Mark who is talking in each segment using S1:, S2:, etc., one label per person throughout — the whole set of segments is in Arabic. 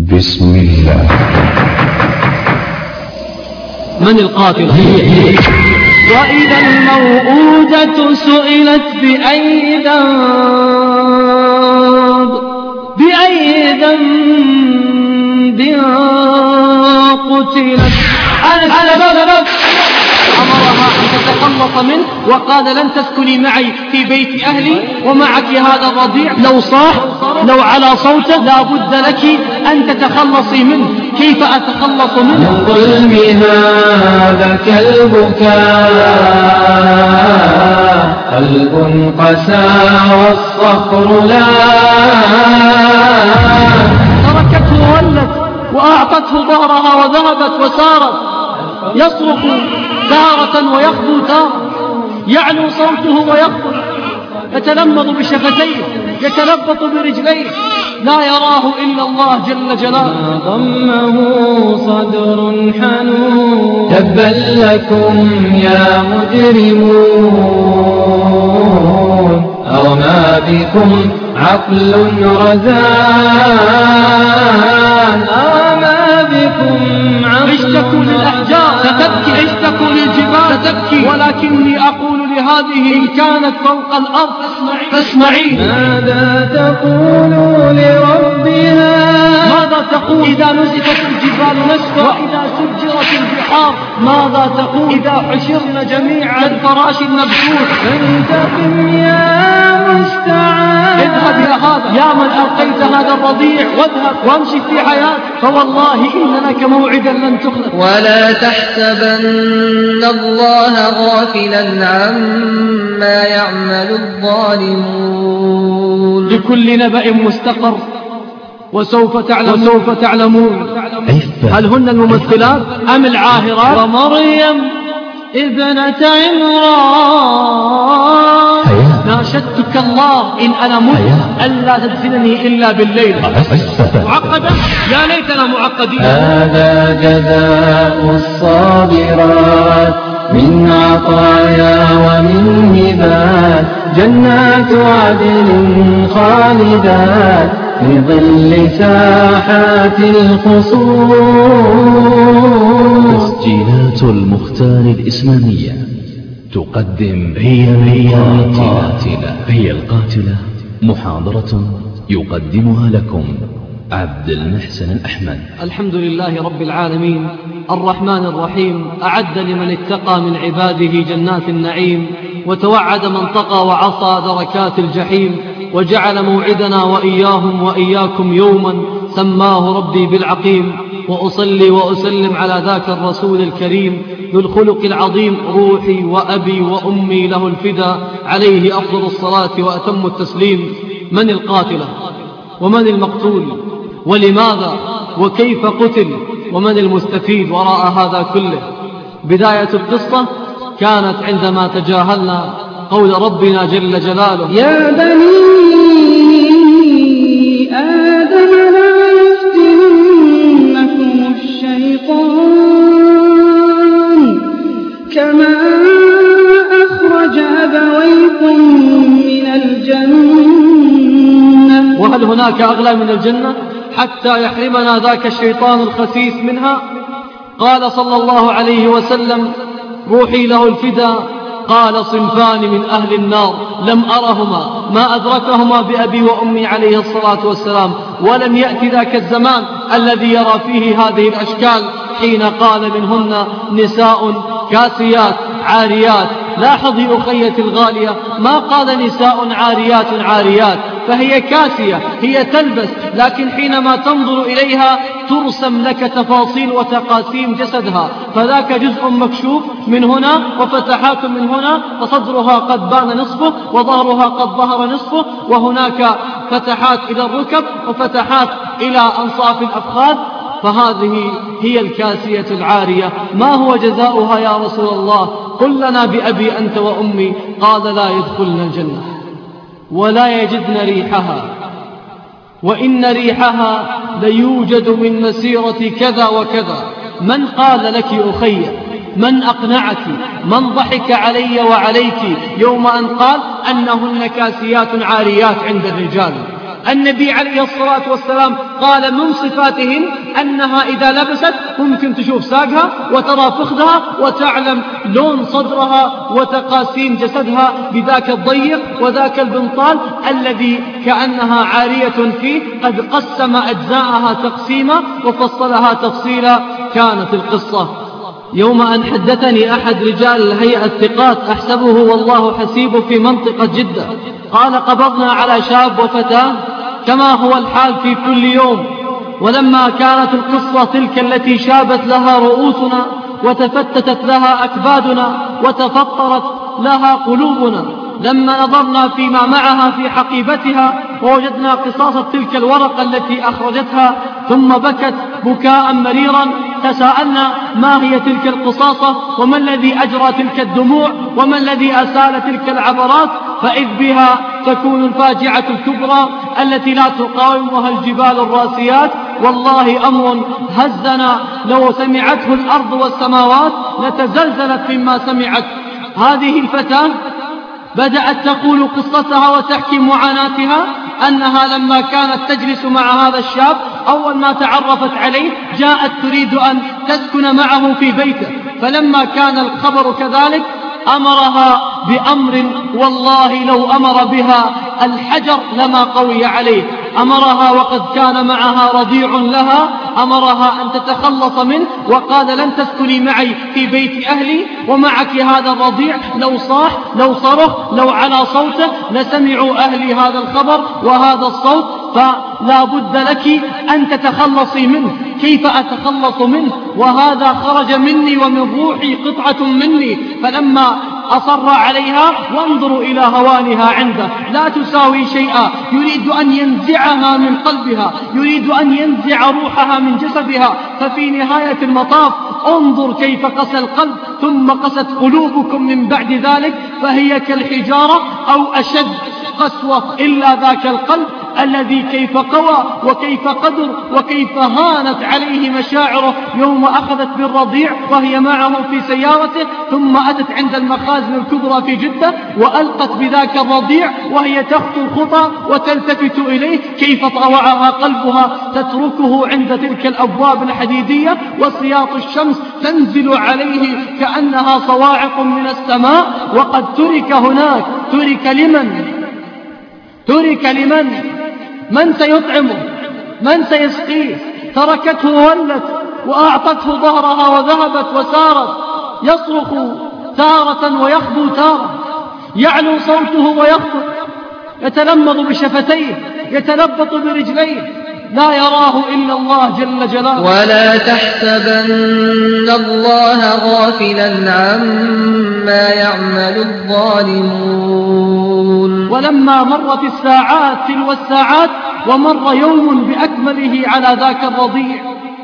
S1: بسم الله.
S2: من القاتل؟
S3: وإذا الموءودة سئلت بأي ذنب قتلت. أمرها أن تتخلص منه وقال لن تسكني معي في بيت أهلي ومعك هذا الرضيع، لو صاح لو على صوته لا بد لك أن تتخلصي منه. كيف أتخلص منه؟
S4: من ظلم هذا كالبكاء قلب قسى والصخر لا.
S3: تركته وولت وأعطته ظهرها وذهبت وسارت، يصرخ تارة ويخبو تارة، يعلو صوته ويخبط، يتلمض بشفتيه، يتلبط برجليه، لا يراه إلا الله جل جلاله.
S4: ضمه صدر حنون تبا لكم يا مجرمون، أوما بكم عقل رزان، أوما بكم عقل.
S3: اشتكوا للأحجار ستبكي، اشتكوا للجبال ستبكي، ولكني أقول لهذه إن كانت فوق الأرض فاسمعي.
S4: ماذا تقول لربها؟
S3: ماذا تقول إذا نزفت الجبال نسفا وإذا سجرت البحار؟ ماذا تقول إذا حشرنا جميعا كالفراش المبثوث؟
S4: فانتقم يا مستعان.
S3: اذهب يا هذا يا من ألقيت هذا الرضيع، واذهب وامشي في حياتك، فوالله إن لك موعدا لن تخلف.
S5: ولا تحسبن الله غافلا عما يعمل الظالمون،
S3: لكل نبأ مستقر وسوف تعلمون. هل هن الممثلات أم العاهرات؟ ومريم ابنة عمران ناشدتك الله إن أنا مت ألا تدفنني إلا بالليل. معقدة؟ يا ليتنا معقدين.
S4: هذا جزاء الصابرات من عطايا ومن هبات، جنات عدن خالدات في ظل ساحات الخصوص.
S1: تسجيلات المختار الإسلامية تقدم هي القاتلة محاضرة يقدمها لكم عبد المحسن الأحمد.
S3: الحمد لله رب العالمين الرحمن الرحيم، أعد لمن اتقى من عباده جنات النعيم، وتوعد من طغى وعصى دركات الجحيم، وجعل موعدنا وإياهم وإياكم يوما سماه ربي بالعقيم. وأصلي وأسلم على ذاك الرسول الكريم ذو الخلق العظيم، روحي وأبي وأمي له الفدا، عليه أفضل الصلاة وأتم التسليم. من القاتلة؟ ومن المقتول؟ ولماذا؟ وكيف قتل؟ ومن المستفيد وراء هذا كله؟ بداية القصة كانت عندما تجاهلنا قول ربنا جل جلاله:
S6: يا بني آدم لا يفتننكم الشيطان كما أخرج أبويكم من الجنة.
S3: وهل هناك أغلى من الجنة حتى يحرمنا ذاك الشيطان الخسيس منها؟ قال صلى الله عليه وسلم: روحي له الفدا، قال: صنفان من أهل النار لم أرهما ما أدركهما بأبي وأمي عليه الصلاة والسلام، ولم يأتي ذاك الزمان الذي يرى فيه هذه الأشكال، حين قال منهن نساء كاسيات عاريات. لاحظي أخيتي الغالية، ما قال نساء عاريات، فهي كاسية، هي تلبس، لكن حينما تنظر إليها ترسم لك تفاصيل وتقاسيم جسدها، فذاك جزء مكشوف من هنا وفتحات من هنا، فصدرها قد بان نصفه وظهرها قد ظهر نصفه، وهناك فتحات إلى الركب وفتحات إلى أنصاف الأفخاذ. فهذه هي الكاسية العارية. ما هو جزاؤها يا رسول الله؟ قل لنا بأبي أنت وأمي. قال: لا يدخلن الجنة ولا يجدن ريحها، وإن ريحها ليوجد من مسيرة كذا وكذا. من قال لك أخي؟ من أقنعك؟ من ضحك علي وعليك يوم أن قال أنهن كاسيات عاريات عند الرجال؟ النبي عليه الصلاة والسلام قال من صفاتهن أنها إذا لبست ممكن تشوف ساقها وترى فخذها وتعلم لون صدرها وتقاسيم جسدها بذاك الضيق وذاك البنطال الذي كأنها عارية فيه. قد قسم أجزاءها تقسيما وفصلها تفصيلا. كانت القصة يوم أن حدثني أحد رجال الهيئة الثقات أحسبه والله حسيبه في منطقة جدة، قال قبضنا على شاب وفتاة كما هو الحال في كل يوم، ولما كانت القصة تلك التي شابت لها رؤوسنا وتفتتت لها أكبادنا وتفطرت لها قلوبنا، لما نظرنا فيما معها في حقيبتها ووجدنا قصاصة تلك الورقة التي أخرجتها ثم بكت بكاء مريرا، تساءلنا ما هي تلك القصاصة وما الذي أجرى تلك الدموع وما الذي أسال تلك العبرات، فإذ بها تكون الفاجعة الكبرى التي لا تقاومها الجبال الراسيات. والله أمر هزنا لو سمعته الأرض والسماوات لتزلزلت مما سمعت. هذه الفتاة بدأت تقول قصتها وتحكي معاناتها أنها لما كانت تجلس مع هذا الشاب أول ما تعرفت عليه جاءت تريد أن تسكن معه في بيته، فلما كان الخبر كذلك أمرها بأمر والله لو أمر بها الحجر لما قوي عليه. أمرها وقد كان معها رضيع لها، أمرها أن تتخلص منه وقال لن تسكني معي في بيت أهلي ومعك هذا الرضيع، لو صاح لو صرخ لو على صوته لسمعوا أهلي هذا الخبر وهذا الصوت، فلا بد لك أن تتخلصي منه. كيف أتخلص منه وهذا خرج مني ومن روحي قطعة مني؟ فلما أصر عليها وانظروا إلى هوانها عنده، لا تساوي شيئا، يريد أن ينزعها من قلبها، يريد أن ينزع روحها من جسدها. ففي نهاية المطاف انظر كيف قسى القلب ثم قست قلوبكم من بعد ذلك فهي كالحجارة أو أشد قسوة، إلا ذاك القلب الذي كيف قوى وكيف قدر وكيف هانت عليه مشاعره يوم أخذت بالرضيع وهي معه في سيارته، ثم أتت عند المخازن الكبرى في جدة وألقت بذاك الرضيع وهي تخطو الخطى وتلتفت إليه، كيف طوعها قلبها تتركه عند تلك الأبواب الحديدية وسياط الشمس تنزل عليه كأنها صواعق من السماء، وقد ترك هناك. ترك لمن؟ ترك لمن؟ من سيطعمه؟ من سيسقيه؟ تركته وولت وأعطته ظهرها وذهبت وسارت، يصرخ تارة ويخبو تارة، يعلو صوته ويخطئ، يتلمض بشفتيه، يتلبط برجليه، لا يراه إلا الله جل جلاله.
S5: ولا تحسبن الله غافلا عما يعمل الظالمون.
S3: ولما مرت الساعات تلو الساعات ومر يوم بأكمله على ذاك الرضيع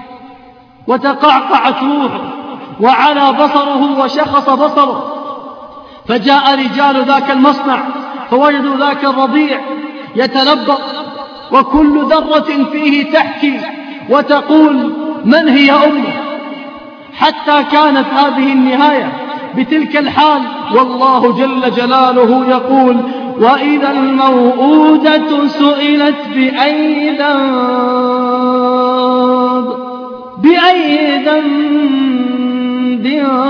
S3: وتقعقعت روحه وعلى بصره وشخص بصره، فجاء رجال ذاك المصنع فوجدوا ذاك الرضيع يتلبط وكل ذرة فيه تحكي وتقول من هي أمه، حتى كانت هذه النهاية بتلك الحال. والله جل جلاله يقول وإذا الموءودة سئلت بأي ذنب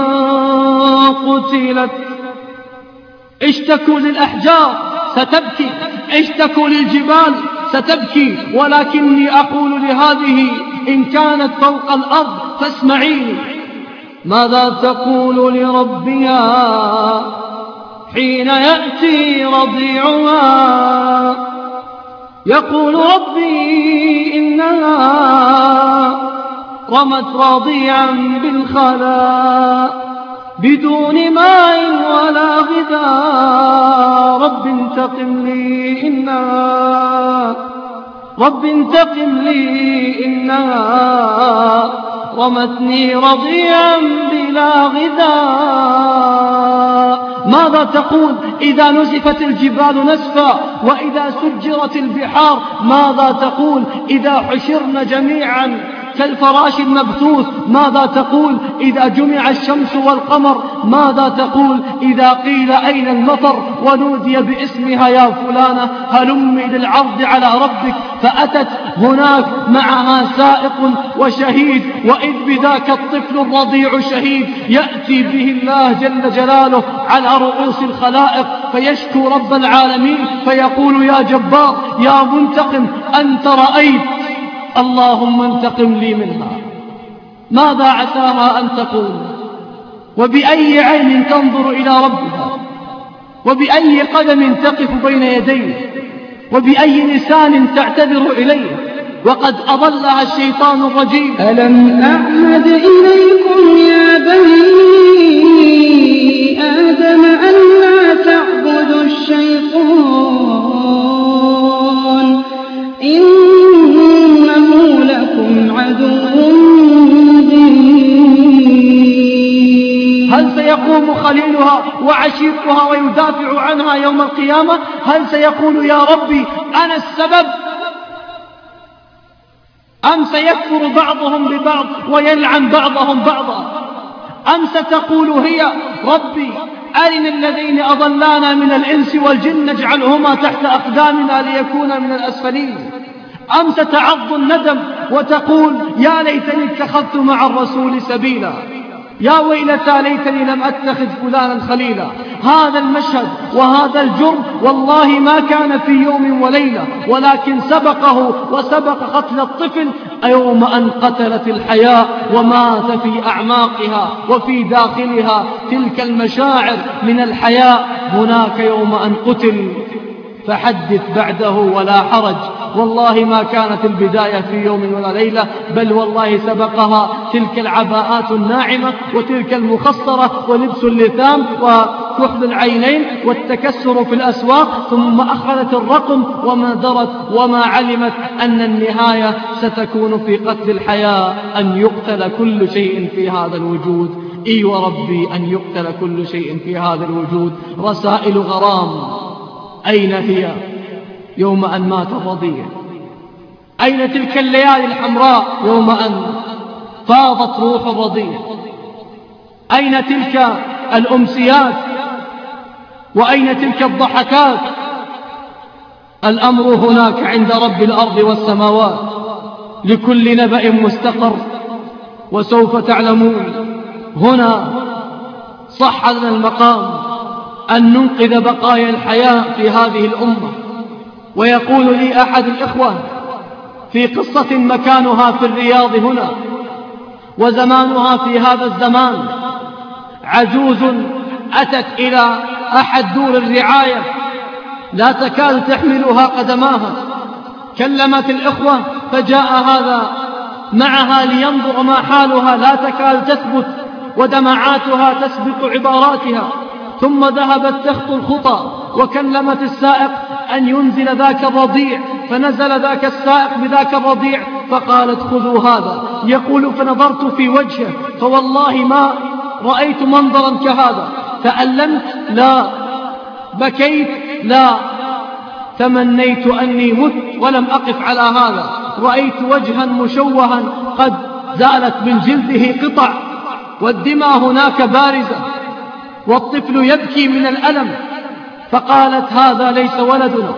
S3: قتلت. اشتكوا للأحجار ستبكي، اشتكوا للجبال ستبكي، ولكني أقول لهذه إن كانت فوق الأرض فاسمعيني. ماذا تقول لربها حين يأتي رضيعها؟ يقول ربي إنها رمت رضيعا بالخلاء بدون ماء ولا غذاء، رب انتقم لي إنها رمتني رضيعا بلا غذاء. ماذا تقول إذا نزفت الجبال نسفا وإذا سجرت البحار؟ ماذا تقول إذا حشرنا جميعا كالفراش المبثوث. ماذا تقول إذا جمع الشمس والقمر؟ ماذا تقول إذا قيل أين المطر ونودي باسمها يا فلانة هلم إلى العرض على ربك؟ فأتت هناك معها سائق وشهيد، وإذ بذاك الطفل الرضيع شهيد يأتي به الله جل جلاله على رؤوس الخلائق فيشكو رب العالمين فيقول يا جبار يا منتقم أنت رأيت، اللهم انتقم لي منها. ماذا عساها أن تقول؟ وبأي عين تنظر إلى ربها؟ وبأي قدم تقف بين يديه؟ وبأي لسان تعتذر إليه وقد أضلها الشيطان الرجيم؟
S6: ألم أعهد إليكم يا بني آدم أن لا تعبدوا الشيطان إنه لكم عدو مبين.
S3: هل سيقوم خليلها وعشيقها ويدافع عنها يوم القيامة؟ هل سيقول يا ربي أنا السبب؟ أم سيكفر بعضهم ببعض ويلعن بعضهم بعضا؟ أم ستقول هي ربي أرنا الذين أضلانا من الإنس والجن نجعلهما تحت أقدامنا ليكونا من الأسفلين؟ أم ستعض الندم وتقول يا ليتني اتخذت مع الرسول سبيلا، يا ويلتى ليتني لم أتخذ فلانا خليلا؟ هذا المشهد وهذا الجرم والله ما كان في يوم وليلة، ولكن سبقه وسبق قتل الطفل يوم أن قتلت الحياة ومات في أعماقها وفي داخلها تلك المشاعر من الحياة هناك يوم أن قتل. فحدث بعده ولا حرج، والله ما كانت البداية في يوم ولا ليلة، بل والله سبقها تلك العباءات الناعمة وتلك المخصرة ولبس اللثام وكحل العينين والتكسر في الأسواق، ثم أخذت الرقم وما درت وما علمت أن النهاية ستكون في قتل الحياة، أن يقتل كل شيء في هذا الوجود. إي وربي أن يقتل كل شيء في هذا الوجود. رسائل غرام أين هي يوم أن مات الرضيع؟ أين تلك الليالي الحمراء يوم أن فاضت روح الرضيع؟ أين تلك الأمسيات؟ وأين تلك الضحكات؟ الأمر هناك عند رب الأرض والسماوات، لكل نبأ مستقر وسوف تعلمون. هنا صح لنا المقام أن ننقذ بقايا الحياة في هذه الأمة. ويقول لي أحد الإخوة في قصة مكانها في الرياض هنا وزمانها في هذا الزمان، عجوز أتت إلى أحد دور الرعاية لا تكاد تحملها قدماها، كلمت الإخوة فجاء هذا معها لينظر ما حالها، لا تكاد تثبت ودمعاتها تسبق عباراتها، ثم ذهبت تخطو الخطى وكلمت السائق أن ينزل ذاك الرضيع، فنزل ذاك السائق بذاك الرضيع فقالت خذوا هذا. يقول فنظرت في وجهه فوالله ما رأيت منظرا كهذا، تألمت لا، بكيت لا، تمنيت أني مت ولم أقف على هذا. رأيت وجها مشوها قد زالت من جلده قطع والدماء هناك بارزة والطفل يبكي من الألم. فقالت هذا ليس ولدنا،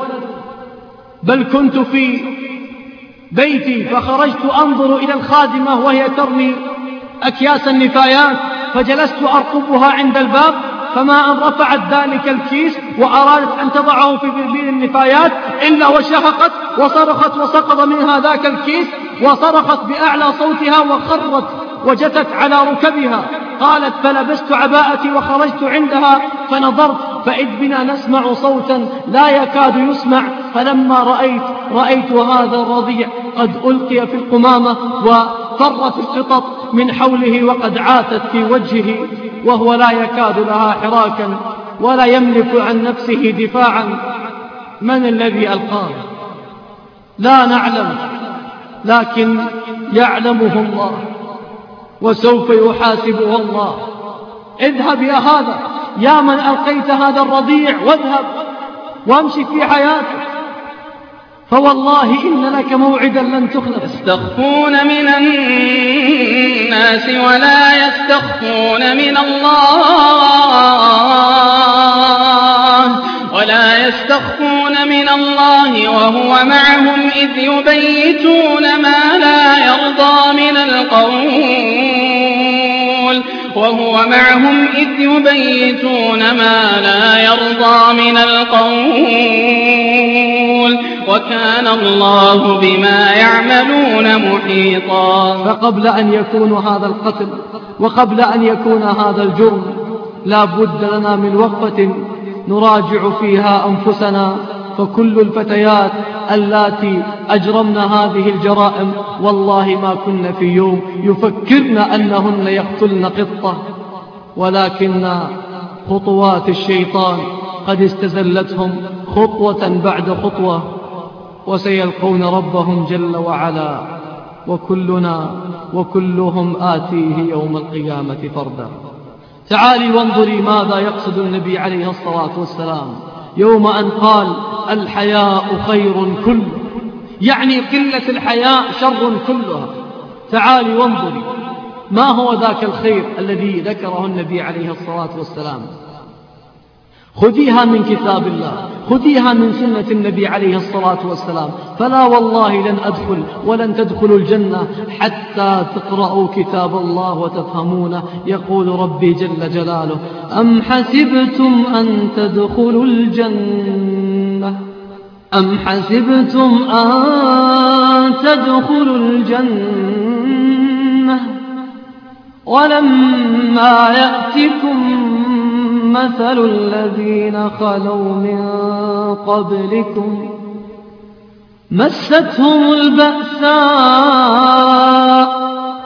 S3: بل كنت في بيتي فخرجت أنظر إلى الخادمة وهي ترمي أكياس النفايات، فجلست أرقبها عند الباب، فما أن رفعت ذلك الكيس وأرادت أن تضعه في بربيل النفايات إلا وشهقت وصرخت وسقط منها ذاك الكيس وصرخت بأعلى صوتها وخرت وجتت على ركبها. قالت فلبست عباءتي وخرجت عندها فنظرت فإذ بنا نسمع صوتا لا يكاد يسمع، فلما رأيت هذا الرضيع قد ألقي في القمامة وفرت القطط من حوله وقد عاتت في وجهه وهو لا يكاد لها حراكا ولا يملك عن نفسه دفاعا. من الذي ألقاه؟ لا نعلم، لكن يعلمه الله وسوف يحاسبه الله. اذهب يا هذا، يا من ألقيت هذا الرضيع، واذهب وامشي في حياتك. فوالله إن لك موعدا لن تخلف.
S4: يستخفون من الناس ولا يستخفون من الله وهو معهم إذ يبيتون ما لا يرضى من القول وكان الله بما يعملون محيطا.
S3: فقبل أن يكون هذا القتل وقبل أن يكون هذا الجرم لا بد لنا من وقفة نراجع فيها أنفسنا، فكل الفتيات اللاتي أجرمن هذه الجرائم والله ما كن في يوم يفكرن أنهن يقتلن قطة، ولكن خطوات الشيطان قد استزلتهم خطوة بعد خطوة، وسيلقون ربهم جل وعلا، وكلنا وكلهم آتيه يوم القيامة فردا. تعالي وانظري ماذا يقصد النبي عليه الصلاة والسلام يوم أن قال الحياء خير كله، يعني قلة الحياء شر كلها. تعالي وانظري ما هو ذاك الخير الذي ذكره النبي عليه الصلاة والسلام. خذيها من كتاب الله، خذيها من سنة النبي عليه الصلاة والسلام، فلا والله لن أدخل ولن تدخلوا الجنة حتى تقرأوا كتاب الله وتفهمونه. يقول ربي جل جلاله أم حسبتم أن تدخلوا الجنة ولما يأتكم مثل الذين خلوا من قبلكم مستهم البأساء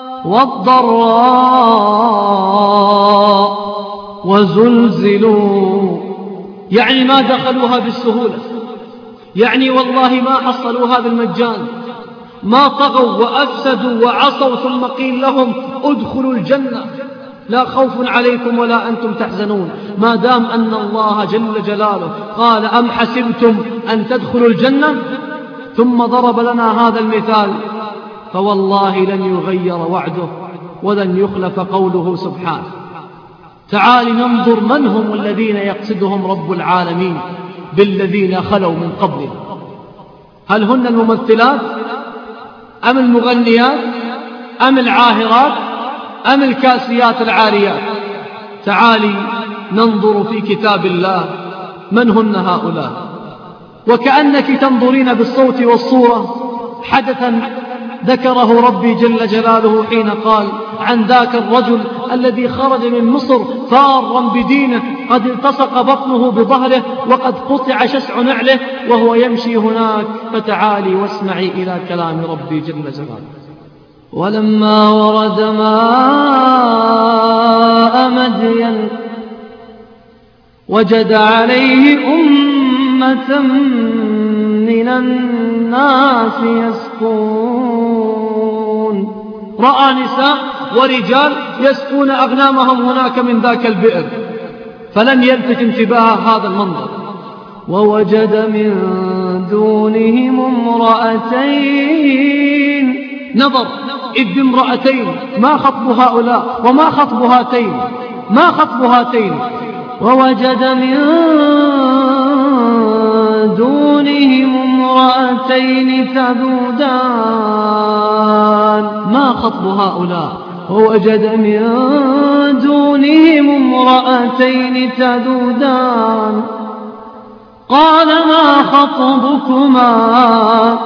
S3: والضراء وزلزلوا، يعني ما دخلوها بالسهولة، يعني والله ما حصلوها بالمجان، ما طغوا وأفسدوا وعصوا ثم قيل لهم ادخلوا الجنة لا خوف عليكم ولا أنتم تحزنون. ما دام أن الله جل جلاله قال أم حسبتم أن تدخلوا الجنة ثم ضرب لنا هذا المثال، فوالله لن يغير وعده ولن يخلف قوله سبحانه. تعالي ننظر من هم الذين يقصدهم رب العالمين بالذين خلوا من قبلهم. هل هن الممثلات أم المغنيات أم العاهرات أم الكاسيات العاريات؟ تعالي ننظر في كتاب الله من هن هؤلاء، وكأنك تنظرين بالصوت والصورة حدثا ذكره ربي جل جلاله حين قال عن ذاك الرجل الذي خرج من مصر فارا بدينه قد التصق بطنه بظهره وقد قطع شسع نعله وهو يمشي هناك. فتعالي واسمعي إلى كلام ربي جل جلاله. ولما ورد ماء مدين وجد عليه أمة من الناس يسقون، رأى نساء ورجال يسقون أغنامهم هناك من ذاك البئر، فلن يلفت انتباه هذا المنظر. ووجد من دونهم امرأتين، نظر إذ بامرأتين، ما خطب هؤلاء وما خطب هاتين، ما خطب هاتين. ووجد من دونهم امرأتين تذودان، ما خطب هؤلاء. ووجد من دونهم امرأتين تذودان قال ما خطبكما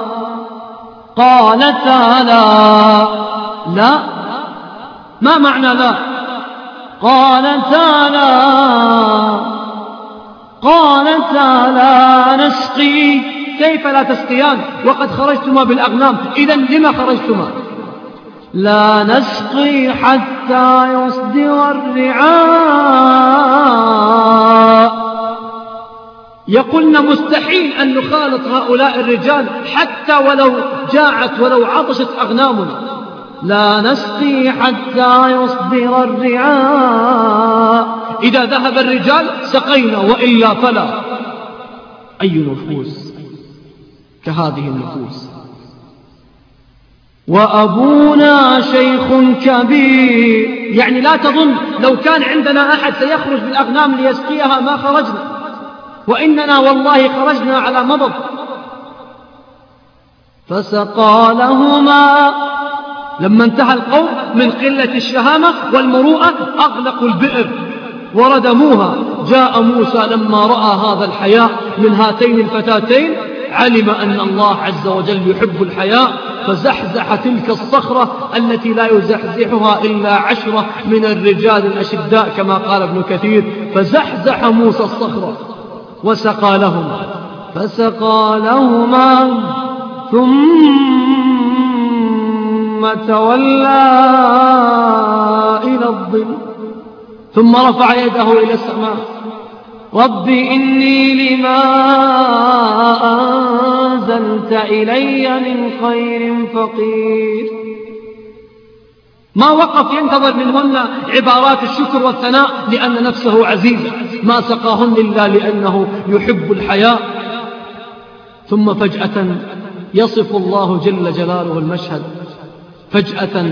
S3: قالتا لا. ما معنى لا؟ قالتا لا نسقي. كيف لا تسقيان وقد خرجتما بالأغنام؟ إذن لما خرجتما؟ لا نسقي حتى يصدر الرعاء. يقولن مستحيل أن نخالط هؤلاء الرجال حتى ولو جاعت ولو عطشت أغنامنا. لا نسقي حتى يصدر الرعاء، إذا ذهب الرجال سقينا وإلا فلا. أي نفوس كهذه النفوس. وأبونا شيخ كبير، يعني لا تظن لو كان عندنا أحد سيخرج بالأغنام ليسقيها ما خرجنا، وإننا والله خرجنا على مضض. فسقى لهما، لما انتهى القوم من قلة الشهامة والمروءة أغلقوا البئر وردموها. جاء موسى لما رأى هذا الحياء من هاتين الفتاتين علم أن الله عز وجل يحب الحياء، فزحزح تلك الصخرة التي لا يزحزحها إلا 10 من الرجال الأشداء كما قال ابن كثير. فزحزح موسى الصخرة وسقى لهما، فسقى لهما ثم تولى إلى الظل ثم رفع يده إلى السماء. رب إني لما أنزلت إلي من خير فقير. ما وقف ينتظر منهن عبارات الشكر والثناء لأن نفسه عزيزة، ما سقاهن إلا لأنه يحب الحياء. ثم فجأة يصف الله جل جلاله المشهد، فجأة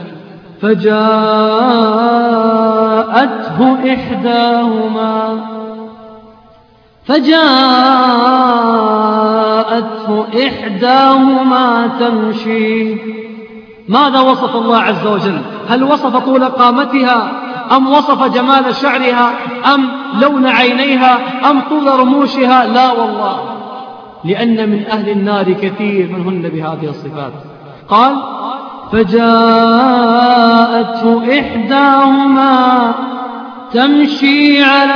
S3: فجاءته إحداهما تمشي. ماذا وصف الله عز وجل؟ هل وصف طول قامتها، أم وصف جمال شعرها، أم لون عينيها، أم طول رموشها؟ لا والله، لأن من أهل النار كثير منهن بهذه الصفات. قال فجاءته إحداهما تمشي على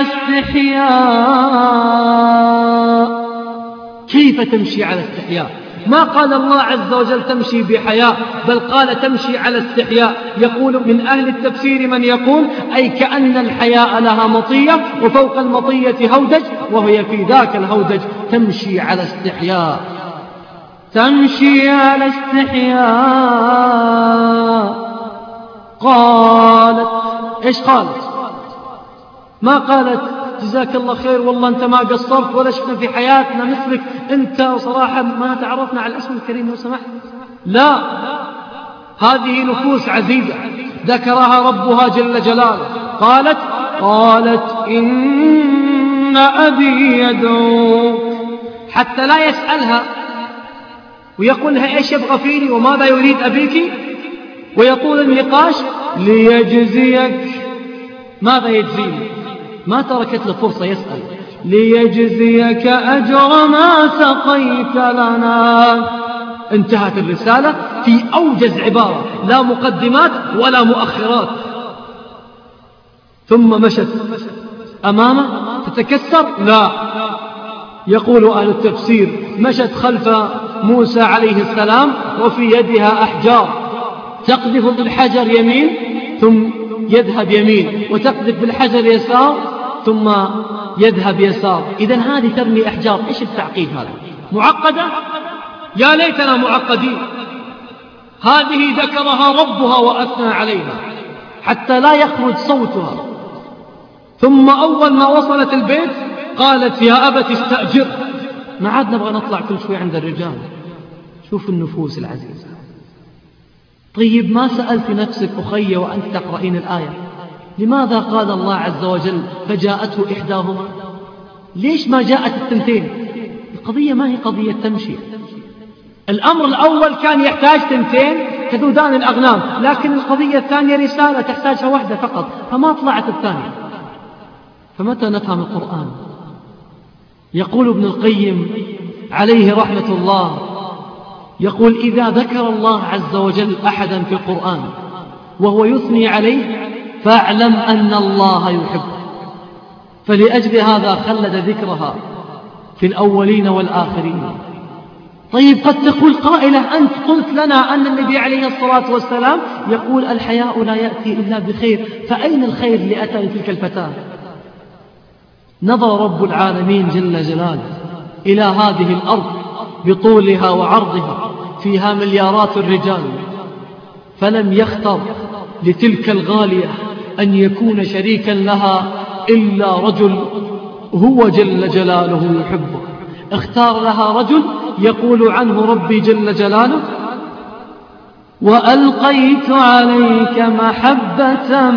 S3: استحياء. كيف تمشي على استحياء؟ ما قال الله عز وجل تمشي بحياء، بل قال تمشي على استحياء. يقول من أهل التفسير من يقول أي كأن الحياء لها مطية وفوق المطية هودج، وهي في ذاك الهودج تمشي على استحياء. تمشي على استحياء. قالت إيش قالت؟ ما قالت جزاك الله خير والله أنت ما قصرت ولا شفنا في حياتنا مثلك، أنت صراحة ما تعرفنا على الاسم الكريم لو سمحت. لا، هذه نفوس عزيزة ذكرها ربها جل جلاله. قالت إن أبي يدعوك، حتى لا يسألها ويقولها إيش يبغى فيني وماذا يريد أبيك، ويطول النقاش ليجزيك. ماذا يجزيني؟ ما تركت له فرصة يسأل. ليجزيك أجر ما سقيت لنا. انتهت الرسالة في أوجز عبارة، لا مقدمات ولا مؤخرات. ثم مشت أمامه تتكسر؟ لا، يقول أهل التفسير مشت خلف موسى عليه السلام وفي يدها أحجار، تقذف بالحجر يمين ثم يذهب يمين، وتقذف بالحجر يسار ثم يذهب يسار. إذن هذه ترمي أحجار. إيش التعقيد هذا؟ معقدة؟ يا ليتنا معقدين. هذه ذكرها ربها وأثنى عليها حتى لا يخرج صوتها. ثم أول ما وصلت البيت قالت يا أبت استأجر. ما عاد نبغى نطلع كل شوي عند الرجال. شوف النفوس العزيزة. طيب ما سألت نفسك أخي وأنت تقرأين الآية لماذا قال الله عز وجل فجاءته إحداهما؟ ليش ما جاءت الثنتين؟ القضية ما هي قضية تمشي. الأمر الأول كان يحتاج ثنتين كذودان الأغنام، لكن القضية الثانية رسالة تحتاجها واحدة فقط، فما طلعت الثانية. فمتى نفهم القرآن؟ يقول ابن القيم عليه رحمة الله، يقول إذا ذكر الله عز وجل أحدا في القرآن وهو يثني عليه فاعلم أن الله يحبه، فلأجل هذا خلد ذكرها في الأولين والآخرين. طيب قد تقول قائلة أنت قلت لنا أن النبي عليه الصلاة والسلام يقول الحياء لا يأتي إلا بخير، فأين الخير اللي أتى لتلك الفتاة؟ نظر رب العالمين جل جلاله إلى هذه الأرض بطولها وعرضها فيها مليارات الرجال، فلم يختر لتلك الغالية أن يكون شريكا لها إلا رجل هو جل جلاله يحبه. اختار لها رجل يقول عنه ربي جل جلاله: وألقيت عليك محبة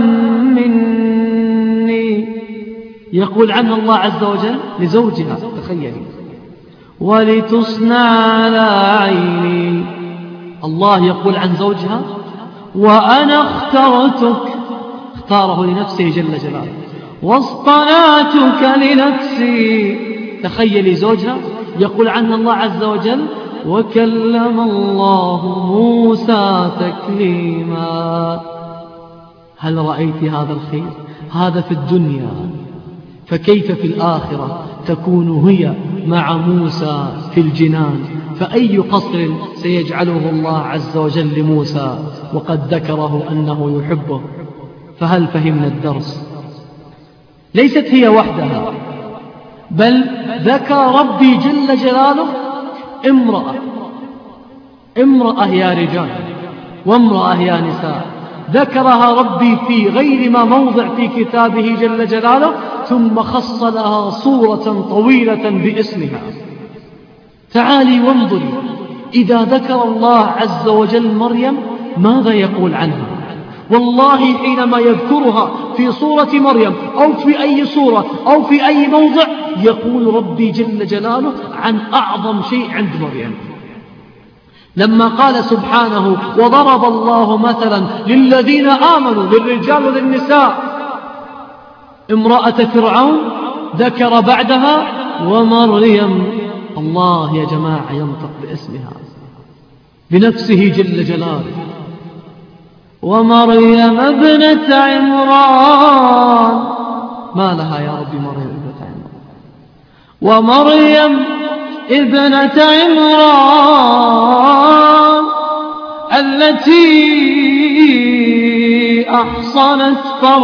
S3: مني، يقول عنها الله عز وجل لزوجها، تخيلي، ولتصنع على عيني. الله يقول عن زوجها: وأنا اخترتك، اختاره لنفسه جل جلاله، واصطنعتك لنفسي. تخيلي زوجها يقول عنها الله عز وجل: وكلم الله موسى تكليما. هل رأيت هذا الخير؟ هذا في الدنيا، فكيف في الآخرة تكون هي مع موسى في الجنان؟ فأي قصر سيجعله الله عز وجل لموسى وقد ذكره أنه يحبه؟ فهل فهمنا الدرس؟ ليست هي وحدها، بل ذكر ربي جل جلاله امرأة يا رجال وامرأة يا نساء، ذكرها ربي في غير ما موضع في كتابه جل جلاله، ثم خص لها صورة طويلة باسمها. تعالي وانظري، إذا ذكر الله عز وجل مريم ماذا يقول عنها؟ والله حينما يذكرها في صورة مريم أو في أي صورة أو في أي موضع، يقول ربي جل جلاله عن أعظم شيء عند مريم. لما قال سبحانه: وضرب الله مثلا للذين آمنوا، للرجال وللنساء، امرأة فرعون، ذكر بعدها ومريم. الله يا جماعة ينطق باسمها بنفسه جل جلاله: ومريم ابنة عمران. ما لها يا ربي مريم ابنة عمران؟ ومريم ابنة عمران التي أحصنت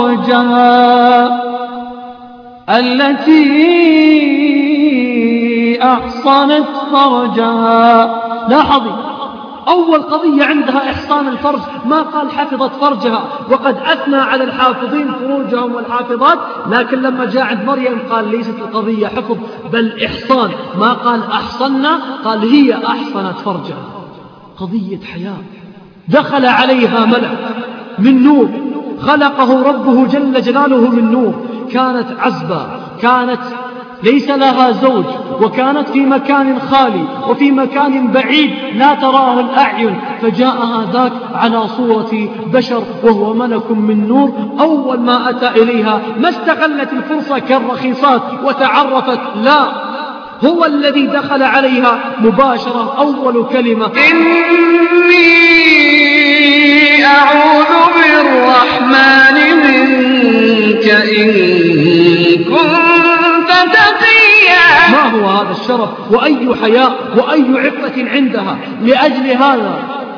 S3: فرجها. لاحظي، أول قضية عندها إحصان الفرج، ما قال حفظت فرجها، وقد أثنى على الحافظين فروجهم والحافظات، لكن لما جاء عند مريم قال ليست القضية حفظ بل إحصان، ما قال أحصنا، قال هي أحصنت فرجها. قضية حياة. دخل عليها ملك من نور خلقه ربه جل جلاله من نور، كانت عزبة، كانت ليس لها زوج، وكانت في مكان خالي وفي مكان بعيد لا تراه الأعين، فجاءها ذاك على صورة بشر وهو ملك من نور. أول ما أتى إليها ما استغلت الفرصة كالرخيصات وتعرفت، لا، هو الذي دخل عليها مباشرة. أول كلمة:
S4: إني أعوذ بالرحمن منك إن كنت تقيا.
S3: ما هو هذا الشرف وأي حياء وأي عفة عندها! لأجل هذا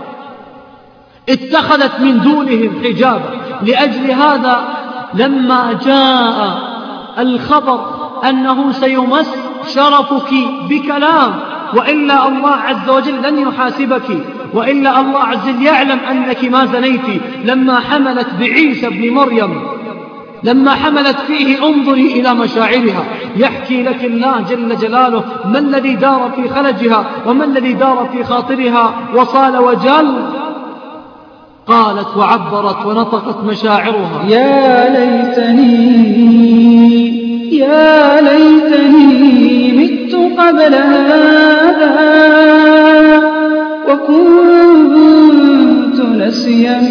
S3: اتخذت من دونهم حجابا. لأجل هذا لما جاء الخبر أنه سيمس شرفك بكلام، وإلا الله عز وجل لن يحاسبك، وإلا الله عز وجل يعلم أنك ما زنيت. لما حملت بعيسى بن مريم، لما حملت فيه، انظري إلى مشاعرها. يحكي لك الله جل جلاله ما الذي دار في خلجها وما الذي دار في خاطرها وصال وجل. قالت وعبرت ونطقت مشاعرها:
S6: يا ليتني مت قبل هذا وكنت نسيا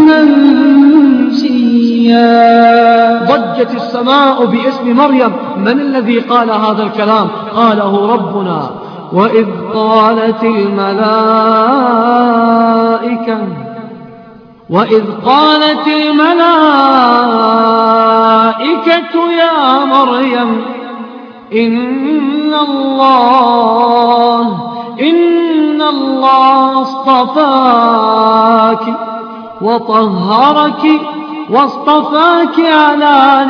S6: منسيا.
S3: ضجت السماء باسم مريم. من الذي قال هذا الكلام؟ قاله ربنا: وإذ قالت الملائكة يا مريم إن الله اصطفاك وطهرك واصطفاك على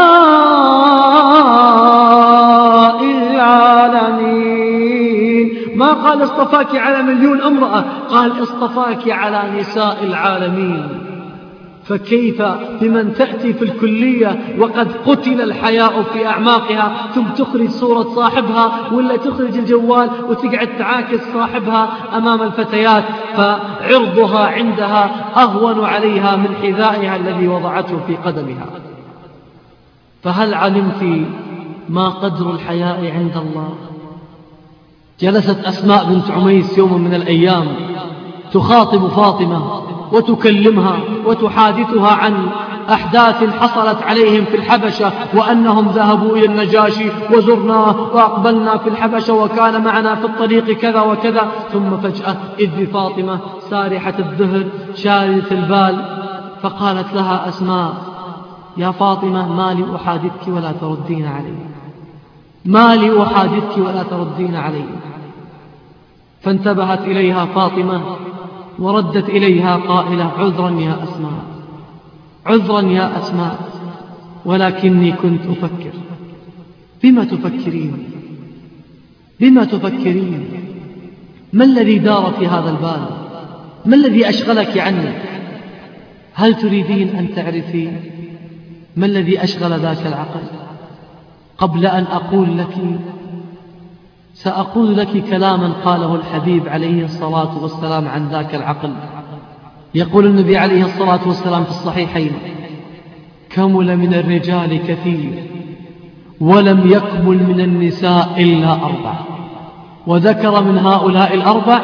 S3: نساء العالمين. ما قال اصطفاك على مليون امرأة، قال اصطفاك على نساء العالمين. فكيف بمن تأتي في الكلية وقد قتل الحياء في أعماقها ثم تخرج صورة صاحبها ولا تخرج الجوال وتقعد تعاكس صاحبها أمام الفتيات، فعرضها عندها أهون عليها من حذائها الذي وضعته في قدمها. فهل علمت ما قدر الحياء عند الله؟ جلست أسماء بنت عميس يوم من الأيام تخاطب فاطمة وتكلمها وتحادثها عن أحداث حصلت عليهم في الحبشة، وأنهم ذهبوا إلى النجاشي وزرناه وأقبلنا في الحبشة وكان معنا في الطريق كذا وكذا. ثم فجأة إذ بفاطمة سارحة الذهن شاردة البال، فقالت لها أسماء: يا فاطمة ما لي أحادثك ولا تردين علي، ما لي أحادثك ولا تردين علي. فانتبهت إليها فاطمة وردت إليها قائلة: عذرا يا أسماء، عذرا يا أسماء، ولكني كنت أفكر. بما تفكرين؟ بما تفكرين؟ ما الذي دار في هذا البال؟ ما الذي أشغلك عني؟ هل تريدين أن تعرفين ما الذي أشغل ذاك العقل؟ قبل أن أقول لك سأقول لك كلاما قاله الحبيب عليه الصلاة والسلام عن ذاك العقل. يقول النبي عليه الصلاة والسلام في الصحيحين: كمل من الرجال كثير ولم يكمل من النساء إلا 4، وذكر من هؤلاء 4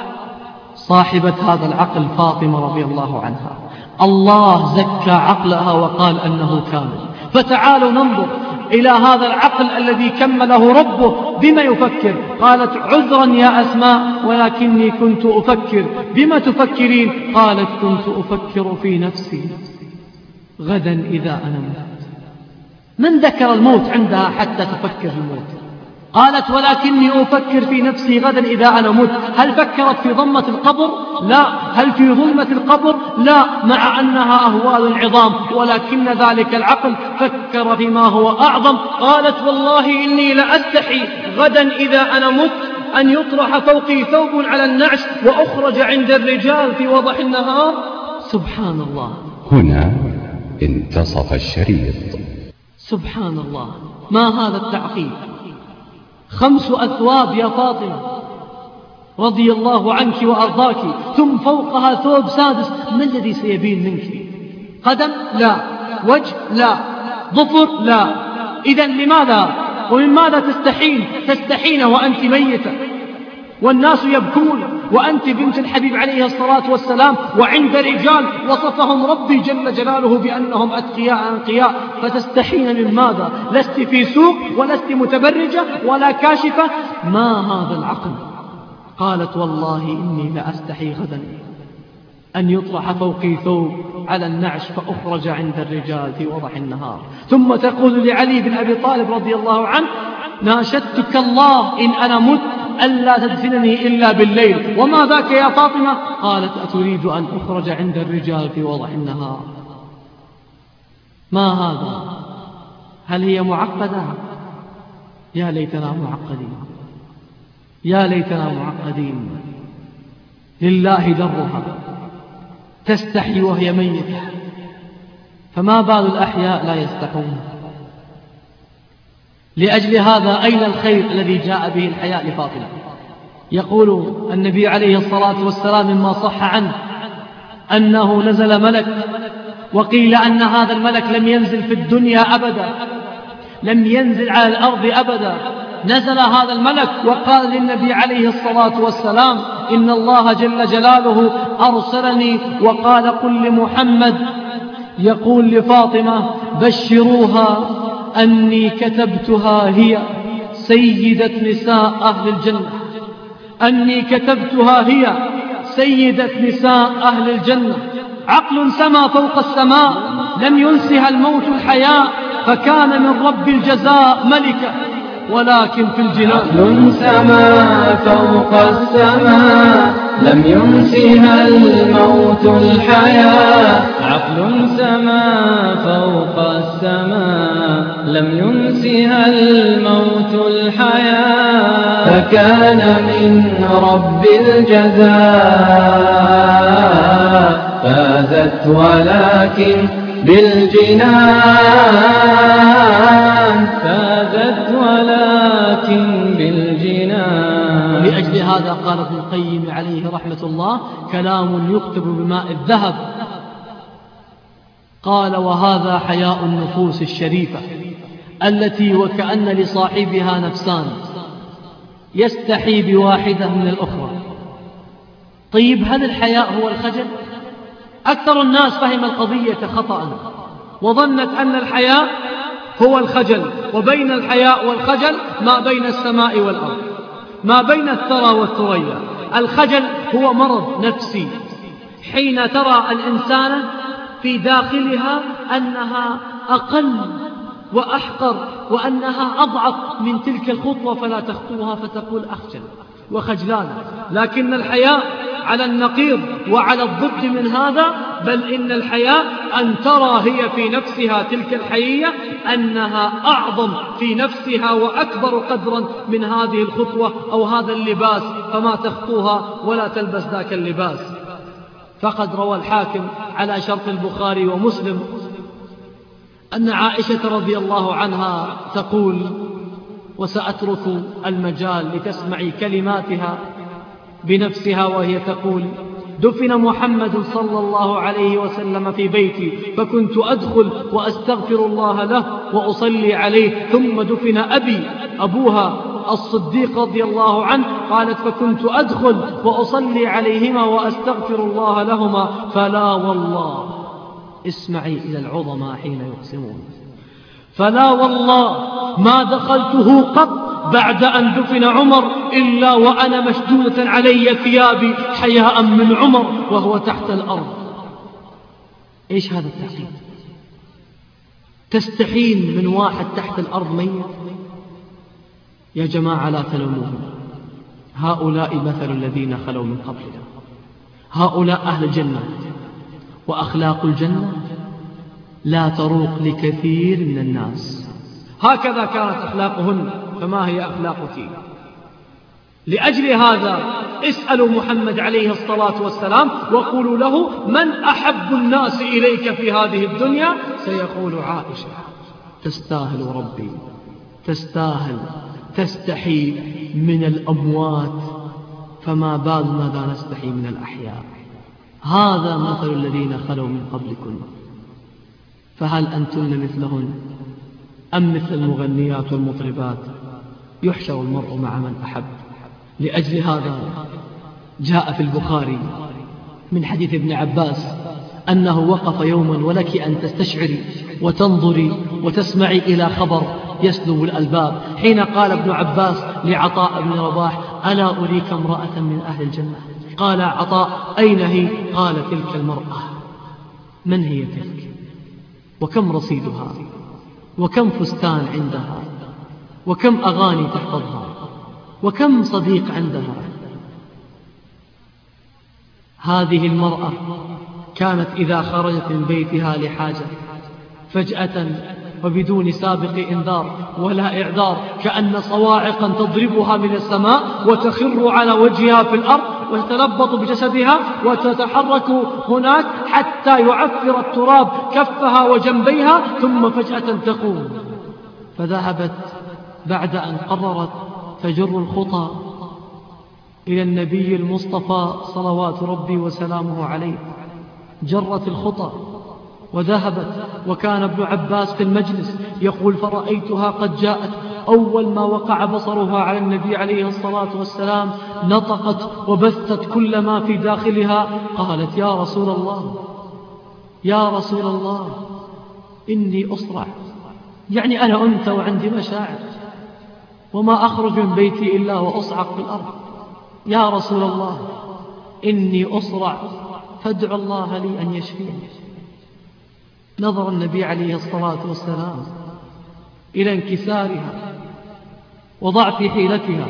S3: صاحبة هذا العقل فاطمة رضي الله عنها. الله زكى عقلها وقال أنه كامل. فتعالوا ننظر إلى هذا العقل الذي كمله ربه بما يفكر. قالت: عذرا يا أسماء ولكني كنت أفكر. بما تفكرين؟ قالت: كنت أفكر في نفسي غدا إذا أنا مت. من ذكر الموت عندها حتى تفكر في الموت؟ قالت: ولكني أفكر في نفسي غدا إذا أنا مت. هل فكرت في ضمة القبر؟ لا. هل في ظلمة القبر؟ لا، مع أنها أهوال عظام، ولكن ذلك العقل فكر فيما هو أعظم. قالت: والله إني لأستحي غدا إذا أنا مت أن يطرح فوقي ثوب على النعش وأخرج عند الرجال في وضح النهار. سبحان الله.
S7: هنا انتصف الشريط.
S3: سبحان الله، ما هذا التعقيد؟ 5 أثواب يا فاطمة رضي الله عنك وأرضاك، ثم فوقها ثوب سادس. ما الذي سيبين منك؟ قدم؟ لا. وجه؟ لا. ظفر؟ لا. إذن لماذا؟ ومن ماذا تستحين؟ تستحين وأنت ميتة والناس يبكون، وأنت بنت الحبيب عليه الصلاة والسلام، وعند رجال وصفهم ربي جل جلاله بأنهم أتقياء أنقياء، فتستحين من ماذا؟ لست في سوق ولست متبرجة ولا كاشفة. ما هذا العقل؟ قالت: والله إني لأستحي غدا أن يطرح فوقي ثوب على النعش فأخرج عند الرجال في وضح النهار. ثم تقول لعلي بن أبي طالب رضي الله عنه: ناشدتك الله إن أنا مت ألا تدفنني إلا بالليل. وما ذاك يا فاطمة؟ قالت: أتريد أن أخرج عند الرجال في وضح النهار. ما هذا؟ هل هي معقدة؟ يا ليتنا معقدين، يا ليتنا معقدين. لله درها، تستحي وهي ميتة، فما بال الأحياء لا يستحون؟ لأجل هذا أين الخير الذي جاء به الحياء لفاطمة؟ يقول النبي عليه الصلاة والسلام مما صح عنه أنه نزل ملك، وقيل أن هذا الملك لم ينزل في الدنيا أبدا، لم ينزل على الأرض أبدا. نزل هذا الملك وقال للنبي عليه الصلاة والسلام: إن الله جل جلاله أرسلني وقال: قل لمحمد يقول لفاطمة بشروها أني كتبتها هي سيدة نساء أهل الجنة، أني كتبتها هي سيدة نساء أهل الجنة. عقل سما فوق السماء لم ينسها الموت الحياة، فكان من رب الجزاء ملكا، ولكن في الجنان.
S6: عقل سما فوق السماء لم ينسها الموت الحياة. عقل سما فوق السماء لم ينسها الموت الحياة، فكان من رب الجزاء فازت ولكن بالجنان، فازت ولكن بالجنان.
S3: لأجل هذا قال ابن القيم عليه رحمة الله كلام يكتب بماء الذهب، قال: وهذا حياء النفوس الشريفة التي وكأن لصاحبها نفسان يستحي بواحدة من الأخرى. طيب، هل الحياء هو الخجل؟ أكثر الناس فهم القضية خطأ، وظنت أن الحياء هو الخجل، وبين الحياء والخجل ما بين السماء والأرض، ما بين الثرى والثريا. الخجل هو مرض نفسي، حين ترى الإنسان في داخلها أنها أقل وأحقر وأنها أضعف من تلك الخطوة فلا تخطوها، فتقول أخجل وخجلان. لكن الحياء على النقيض وعلى الضد من هذا، بل إن الحياء أن ترى هي في نفسها تلك الحيية أنها أعظم في نفسها وأكبر قدرا من هذه الخطوة أو هذا اللباس، فما تخطوها ولا تلبس ذاك اللباس. فقد روى الحاكم على شرط البخاري ومسلم أن عائشة رضي الله عنها تقول، وسأترك المجال لتسمعي كلماتها بنفسها، وهي تقول: دفن محمد صلى الله عليه وسلم في بيتي، فكنت أدخل وأستغفر الله له وأصلي عليه، ثم دفن أبي أبوها الصديق رضي الله عنه، قالت: فكنت أدخل وأصلي عليهما وأستغفر الله لهما، فلا والله، اسمعي إلى العظماء حين يقسمون، فلا والله ما دخلته قط بعد أن دفن عمر إلا وأنا مشدودة علي ثيابي حياء من عمر وهو تحت الأرض. إيش هذا التحقيق؟ تستحين من واحد تحت الأرض ميت؟ يا جماعة لا تلوموهم، هؤلاء مثل الذين خلوا من قبلنا، هؤلاء أهل الجنة، وأخلاق الجنة لا تروق لكثير من الناس. هكذا كانت أخلاقهن، فما هي أخلاقك؟ لأجل هذا اسألوا محمد عليه الصلاة والسلام وقولوا له: من أحب الناس إليك في هذه الدنيا؟ سيقول: عائشة. تستاهل ربي، تستاهل، تستحي من الأموات، فما بالنا لا نستحي من الأحياء. هذا مثل الذين خلوا من قبلكم، فهل أنتن مثلهن أم مثل المغنيات والمطربات؟ يحشر المرء مع من أحب. لأجل هذا جاء في البخاري من حديث ابن عباس أنه وقف يوما، ولك أن تستشعري وتنظري وتسمعي إلى خبر يسلب الألباب، حين قال ابن عباس لعطاء بن رباح: ألا أريك امرأة من أهل الجنة؟ قال عطاء: أين هي؟ قال: تلك المرأة. من هي تلك؟ وكم رصيدها؟ وكم فستان عندها؟ وكم أغاني تحفظها؟ وكم صديق عندها؟ هذه المرأة كانت إذا خرجت من بيتها لحاجة فجأة وبدون سابق إنذار ولا إعذار، كأن صواعقا تضربها من السماء وتخر على وجهها في الأرض وتتلبط بجسدها وتتحرك هناك حتى يعفر التراب كفها وجنبيها، ثم فجأة تقوم. فذهبت بعد أن قررت تجر الخطى إلى النبي المصطفى صلوات ربي وسلامه عليه، جرت الخطى وذهبت، وكان ابن عباس في المجلس يقول: فرأيتها قد جاءت، أول ما وقع بصرها على النبي عليه الصلاة والسلام نطقت وبثت كل ما في داخلها، قالت: يا رسول الله، يا رسول الله، إني أصرع، يعني أنا أنت وعندي مشاعر وما أخرج من بيتي إلا وأصعق في الأرض، يا رسول الله إني أصرع فادع الله لي أن يشفيني. نظر النبي عليه الصلاة والسلام إلى انكسارها وضعف حيلتها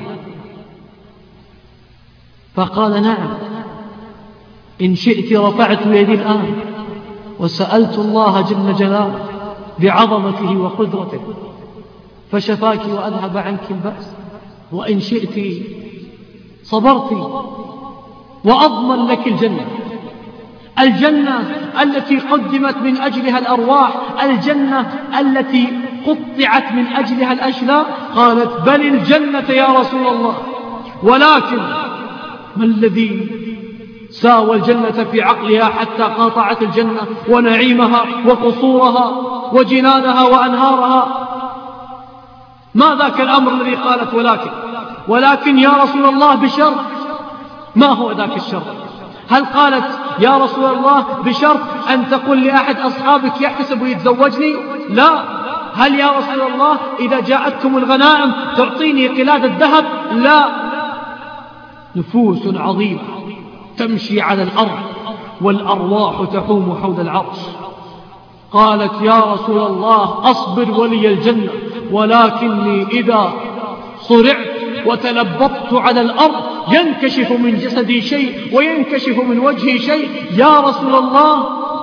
S3: فقال: نعم، إن شئت رفعت يدي الآن وسألت الله جل جلاله بعظمته وقدرته فشفاك وأذهب عنك البأس، وإن شئت صبرت وأضمن لك الجنة. الجنة التي قدمت من أجلها الأرواح، الجنة التي قطعت من أجلها الأشلاء. قالت بل الجنة يا رسول الله، ولكن ما الذي ساوى الجنة في عقلها حتى قاطعت الجنة ونعيمها وقصورها وجنانها وأنهارها؟ ما ذاك الأمر الذي قالت ولكن يا رسول الله بشرط. ما هو ذاك الشرط؟ هل قالت يا رسول الله بشرط أن تقول لأحد أصحابك يحتسب ويتزوجني؟ لا. هل يا رسول الله إذا جاءتكم الغنائم تعطيني قلادة الذهب؟ لا. نفوس عظيمة تمشي على الأرض والأرواح تحوم حول العرش. قالت يا رسول الله أصبر ولي الجنة، ولكني إذا صرعت وتلبطت على الأرض ينكشف من جسدي شيء وينكشف من وجهي شيء. يا رسول الله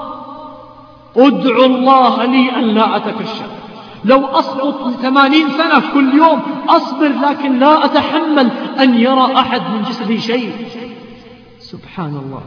S3: ادعو الله لي أن لا أتكشف، لو أسقط 80 سنة كل يوم أصبر، لكن لا أتحمل أن يرى أحد من جسدي شيء. سبحان الله.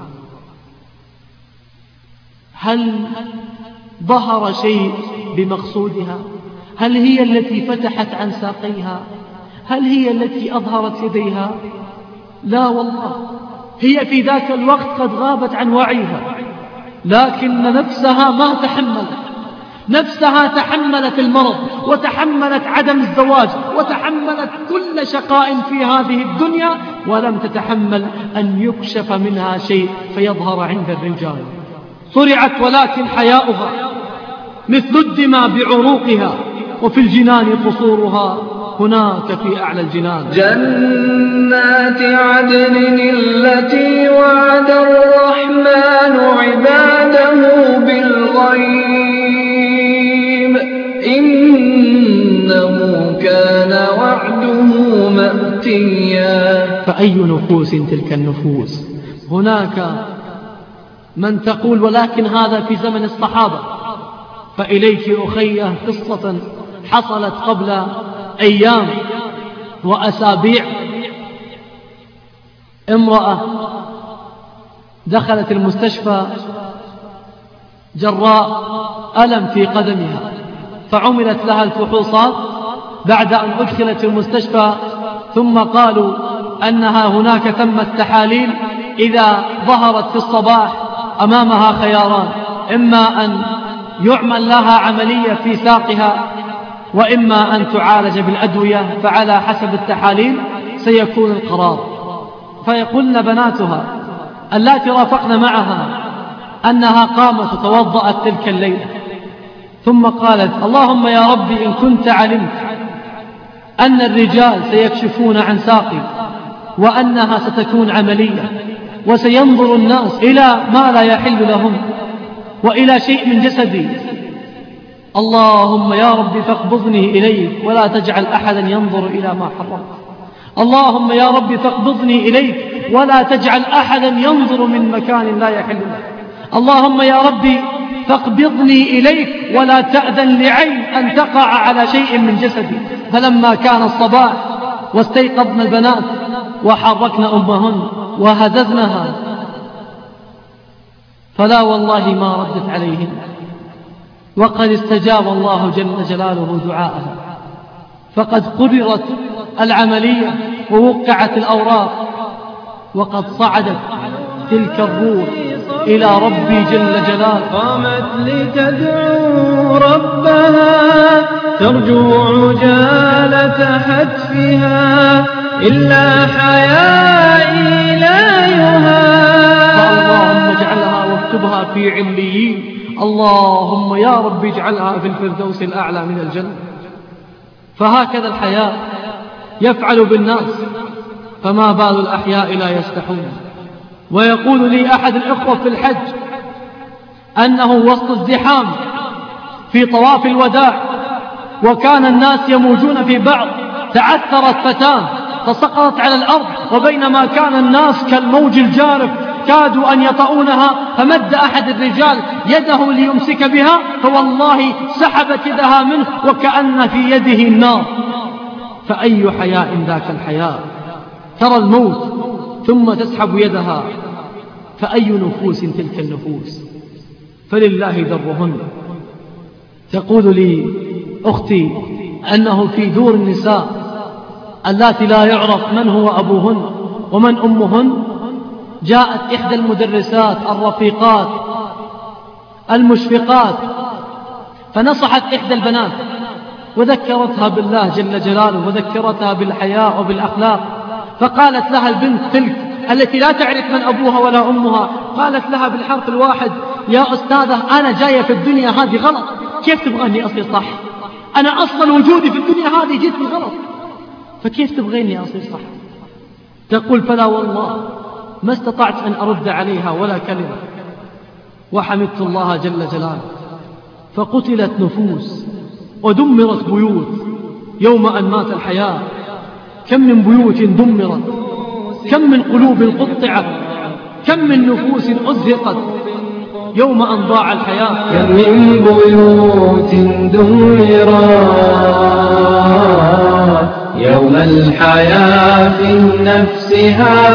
S3: هل ظهر شيء بمقصودها؟ هل هي التي فتحت عن ساقيها؟ هل هي التي أظهرت يديها؟ لا والله، هي في ذاك الوقت قد غابت عن وعيها، لكن نفسها ما تحملت. نفسها تحملت المرض، وتحملت عدم الزواج، وتحملت كل شقاء في هذه الدنيا، ولم تتحمل أن يكشف منها شيء فيظهر عند الرجال. صرعت ولكن حياؤها مثل الدماء بعروقها، وفي الجنان قصورها، هناك في أعلى الجنان
S5: جنات عدن التي وعد الرحمن عباده بالغيب إنه كان وعده مأتيا.
S3: فأي نفوس تلك النفوس؟ هناك من تقول ولكن هذا في زمن الصحابة. فإليك أخيه قصة حصلت قبل أيام وأسابيع. امرأة دخلت المستشفى جراء ألم في قدمها، فعملت لها الفحوصات بعد أن أدخلت المستشفى، ثم قالوا أنها هناك تمت تحاليل. إذا ظهرت في الصباح أمامها خياران: إما أن يعمل لها عملية في ساقها، وإما أن تعالج بالأدوية، فعلى حسب التحاليل سيكون القرار. فيقولن بناتها اللاتي رافقن معها أنها قامت وتوضأت تلك الليلة، ثم قالت: اللهم يا ربي إن كنت علمت أن الرجال سيكشفون عن ساقي، وأنها ستكون عملية، وسينظر الناس إلى ما لا يحل لهم وإلى شيء من جسدي، اللهم يا رب فاقبضني إليك ولا تجعل أحدا ينظر إلى ما حرمت. اللهم يا رب فاقبضني إليك ولا تجعل أحدا ينظر من مكان لا يحل له. اللهم يا رب فاقبضني إليك ولا تأذن لعين أن تقع على شيء من جسدي. فلما كان الصباح واستيقظن البنات وحركن أمهن وهززنها، فلا والله ما ردت عليهن، وقد استجاب الله جل جلاله دعاءها، فقد قررت العملية ووقعت الأوراق، وقد صعدت تلك الروح إلى ربي جل جلاله.
S6: قامت لتدعو ربها ترجو عجالة حتفها، إلا حيائي لا يهاب.
S3: فاللهم اجعلها واكتبها في عليين. اللهم يا رب اجعلها في الفردوس الأعلى من الجنة. فهكذا الحياء يفعل بالناس، فما بال الأحياء لا يستحون. ويقول لي أحد الإخوة في الحج أنه وسط ازدحام في طواف الوداع، وكان الناس يموجون في بعض، تعثرت فتاة فسقطت على الأرض، وبينما كان الناس كالموج الجارف كادوا أن يطؤونها، فمد أحد الرجال يده ليمسك بها، فوالله سحبت يدها منه وكأن في يده النار. فأي حياء ذاك الحياء؟ ترى الموت ثم تسحب يدها فأي نفوس تلك النفوس؟ فلله درهن. تقول لي أختي أنه في دور النساء اللاتي لا يعرف من هو أبوهن ومن أمهن، جاءت إحدى المدرسات الرفيقات المشفقات فنصحت إحدى البنات وذكرتها بالله جل جلاله وذكرتها بالحياء وبالأخلاق، فقالت لها البنت تلك التي لا تعرف من أبوها ولا أمها، قالت لها بالحرف الواحد: يا أستاذة أنا جاية في الدنيا هذه غلط، كيف تبغيني أصير صح؟ أنا أصلا وجودي في الدنيا هذه جيتني غلط، فكيف تبغيني أصير صح؟ تقول: فلا والله ما استطعت أن أرد عليها ولا كلمة، وحمدت الله جل جلاله. فقتلت نفوس ودمرت بيوت يوم أن مات الحياة. كم من بيوت دمرت، كم من قلوب قطعت، كم من نفوس أزهقت يوم أن ضاع الحياة.
S5: كم من بيوت دمرت يوم الحياة في نفسها.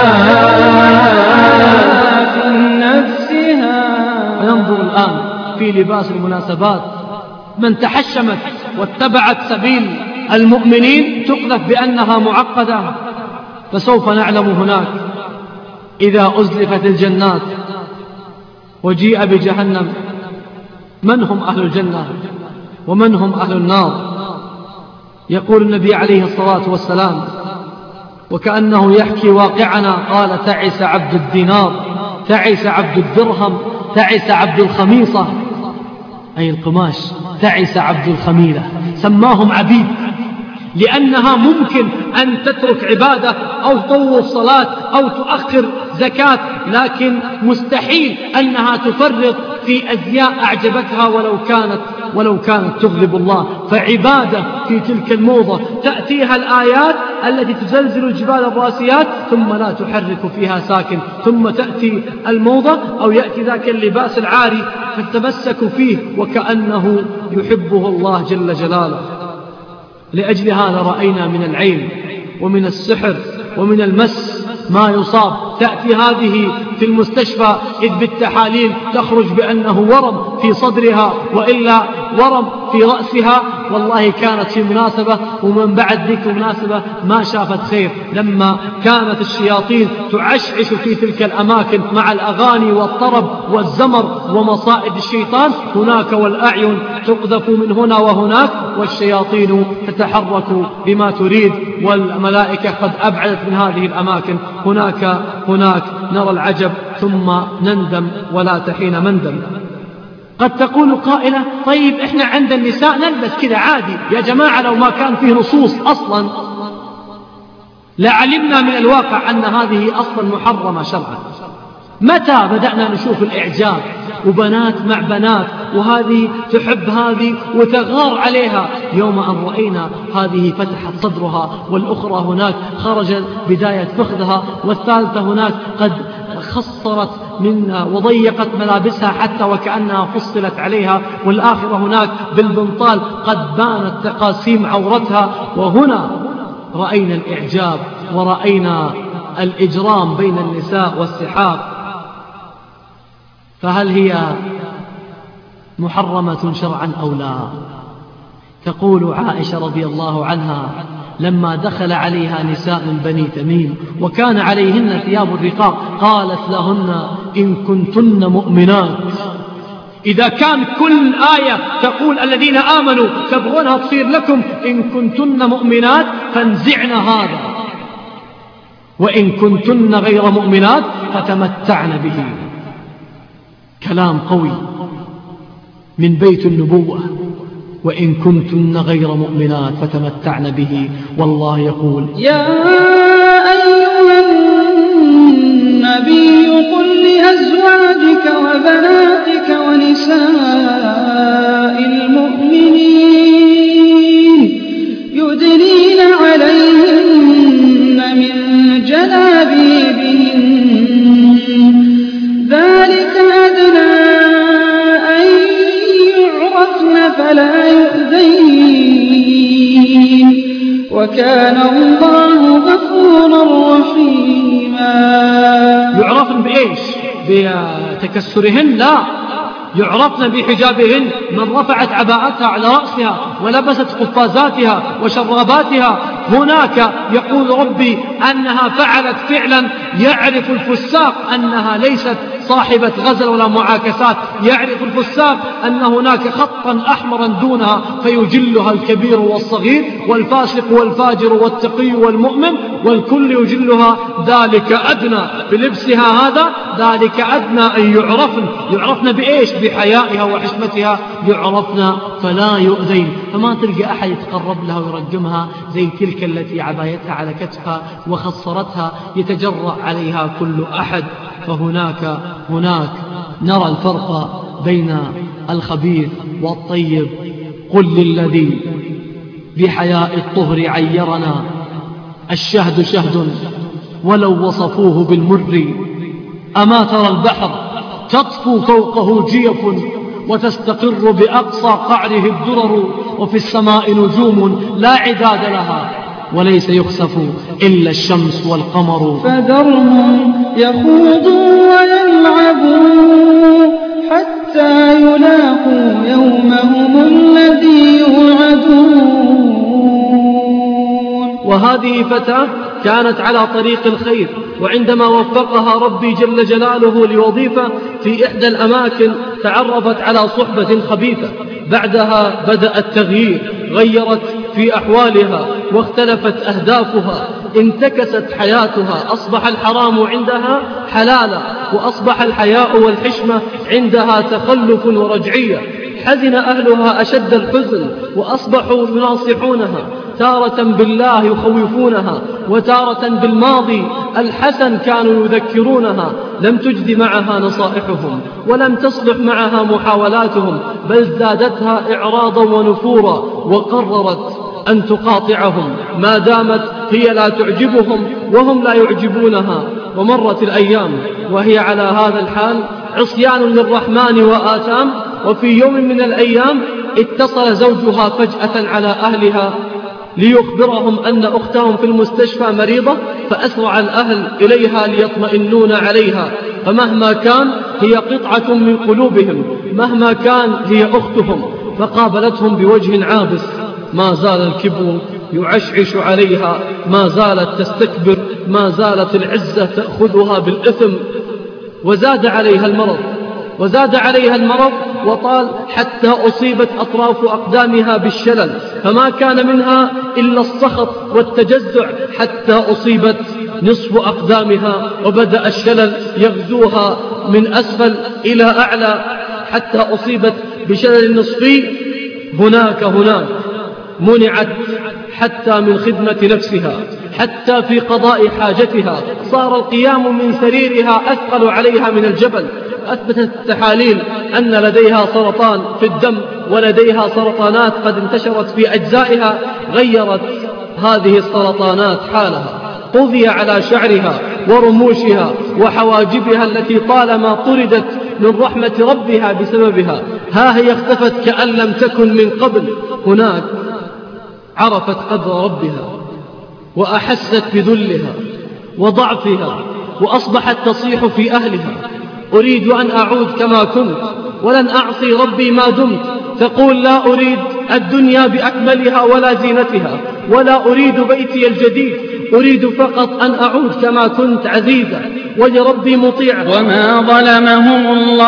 S3: فننظر الآن في لباس المناسبات، من تحشمت واتبعت سبيل المؤمنين تقذف بأنها معقدة، فسوف نعلم هناك إذا أزلفت الجنات وجيء بجهنم من هم أهل الجنة ومن هم أهل النار. يقول النبي عليه الصلاة والسلام وكأنه يحكي واقعنا، قال: تعس عبد الدينار، تعس عبد الدرهم، تعس عبد الخميصة، أي القماش، تعس عبد الخميلة. سماهم عبيد لأنها ممكن أن تترك عبادة أو تطوف صلاة أو تؤخر زكاة، لكن مستحيل أنها تفرط في أزياء أعجبتها ولو كانت تغضب الله. فعبادة في تلك الموضة تأتيها الآيات التي تزلزل الجبال الراسيات ثم لا تحرك فيها ساكن، ثم تأتي الموضة أو يأتي ذاك اللباس العاري فتتمسك فيه وكأنه يحبه الله جل جلاله. لأجل هذا رأينا من العين ومن السحر ومن المس ما يصاب. تأتي هذه في المستشفى إذ بالتحاليل تخرج بأنه ورم في صدرها وإلا ورم في رأسها. والله كانت في مناسبة ومن بعد ذيك المناسبة ما شافت خير، لما كانت الشياطين تعشعش في تلك الأماكن مع الأغاني والطرب والزمر ومصائد الشيطان هناك، والأعين تقذف من هنا وهناك، والشياطين تتحرك بما تريد، والملائكة قد أبعدت من هذه الأماكن. هناك نرى العجب ثم نندم ولا تحين مندم. قد تقول قائلة: طيب إحنا عند النساء نلبس كذا عادي. يا جماعة لو ما كان فيه نصوص أصلا لعلمنا من الواقع أن هذه أصلا محرمة شرعا. متى بدأنا نشوف الإعجاب وبنات مع بنات وهذه تحب هذه وتغار عليها؟ يوم أن رأينا هذه فتحت صدرها والأخرى هناك خرجت بداية فخذها والثالثة هناك قد خصرت منها وضيقت ملابسها حتى وكأنها فصلت عليها، والآخرة هناك بالبنطال قد بانت تقاسيم عورتها. وهنا رأينا الإعجاب ورأينا الإجرام بين النساء والسحاق. فهل هي محرمة شرعا أو لا؟ تقول عائشة رضي الله عنها لما دخل عليها نساء من بني تميم وكان عليهن ثياب الرقاق قالت لهن: إن كنتن مؤمنات. إذا كان كل آية تقول الذين آمنوا تبغونها تصير لكم إن كنتن مؤمنات فانزعن هذا، وإن كنتن غير مؤمنات فتمتعن به. كلام قوي من بيت النبوة. وإن كنتن غير مؤمنات فتمتعن به. والله يقول:
S4: يا أيها النبي قل لأزواجك وبناتك ونساء المؤمنين يدنين عليهن من جلابيبهن ذلك أدنى أن يعرفن فلا يؤذين وكان الله غفورا رحيما.
S3: يعرفن بإيش؟ بتكسرهن، لا، يعرفن بحجابهن. من رفعت عباءتها على رأسها ولبست قفازاتها وشراباتها، هناك يقول ربي أنها فعلت فعلا يعرف الفساق أنها ليست صاحبة غزل ولا معاكسات، يعرف الفساق أن هناك خطا أحمرا دونها فيجلها الكبير والصغير والفاسق والفاجر والتقي والمؤمن، والكل يجلها. ذلك أدنى بلبسها هذا، ذلك أدنى أن يعرفن بإيش؟ بحيائها وحشمتها، يعرفن فلا يؤذين. فما تلقى أحد يتقرب لها ويرجمها زي تلك التي عبايتها على كتفها وخصرتها يتجرأ عليها كل أحد. فهناك نرى الفرق بين الخبيث والطيب. قل للذي بحياء الطهر عيرنا، الشهد شهد ولو وصفوه بالمر. أما ترى البحر تطفو فوقه جيف وتستقر بأقصى قعره الدرر، وفي السماء نجوم لا عداد لها وليس يخسف إلا الشمس والقمر.
S6: فذرهم يخوضوا ويلعبوا حتى يلاقوا يومهم الذي يوعدون.
S3: وهذه فتاة كانت على طريق الخير، وعندما وفقها ربي جل جلاله لوظيفة في إحدى الأماكن تعرفت على صحبة خبيثة. بعدها بدأ التغيير، غيرت في أحوالها واختلفت أهدافها، انتكست حياتها، أصبح الحرام عندها حلالا، وأصبح الحياء والحشمة عندها تخلف ورجعية. حزن أهلها أشد الحزن وأصبحوا يناصحونها، تارة بالله يخوفونها وتارة بالماضي الحسن كانوا يذكرونها. لم تجد معها نصائحهم ولم تصلح معها محاولاتهم، بل زادتها إعراضا ونفورا، وقررت أن تقاطعهم ما دامت هي لا تعجبهم وهم لا يعجبونها. ومرت الأيام وهي على هذا الحال، عصيان للرحمن وآثام. وفي يوم من الأيام اتصل زوجها فجأة على أهلها ليخبرهم أن أختهم في المستشفى مريضة، فأسرع الأهل إليها ليطمئنون عليها. فمهما كان هي قطعة من قلوبهم، مهما كان هي أختهم. فقابلتهم بوجه عابس، ما زال الكبر يعشعش عليها، ما زالت تستكبر، ما زالت العزة تأخذها بالإثم. وزاد عليها المرض وطال حتى أصيبت أطراف أقدامها بالشلل، فما كان منها إلا السخط والتجزع، حتى أصيبت نصف أقدامها، وبدأ الشلل يغزوها من أسفل إلى أعلى حتى أصيبت بشلل نصفي. هناك منعت حتى من خدمة نفسها، حتى في قضاء حاجتها صار القيام من سريرها أثقل عليها من الجبل. أثبتت التحاليل أن لديها سرطان في الدم، ولديها سرطانات قد انتشرت في أجزائها. غيرت هذه السرطانات حالها، قضي على شعرها ورموشها وحواجبها التي طالما طردت من رحمة ربها بسببها، ها هي اختفت كأن لم تكن من قبل. هناك عرفت قدر ربها وأحست بذلها وضعفها، وأصبحت تصيح في أهلها: أريد أن أعود كما كنت ولن أعصي ربي ما دمت. تقول: لا أريد الدنيا بأكملها ولا زينتها، ولا أريد بيتي الجديد، أريد فقط أن أعود كما كنت عزيزة ولربي مطيعة.
S4: وما ظلمهم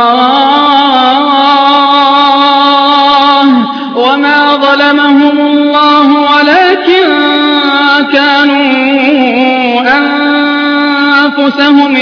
S4: الله ولكن كانوا أنفسهم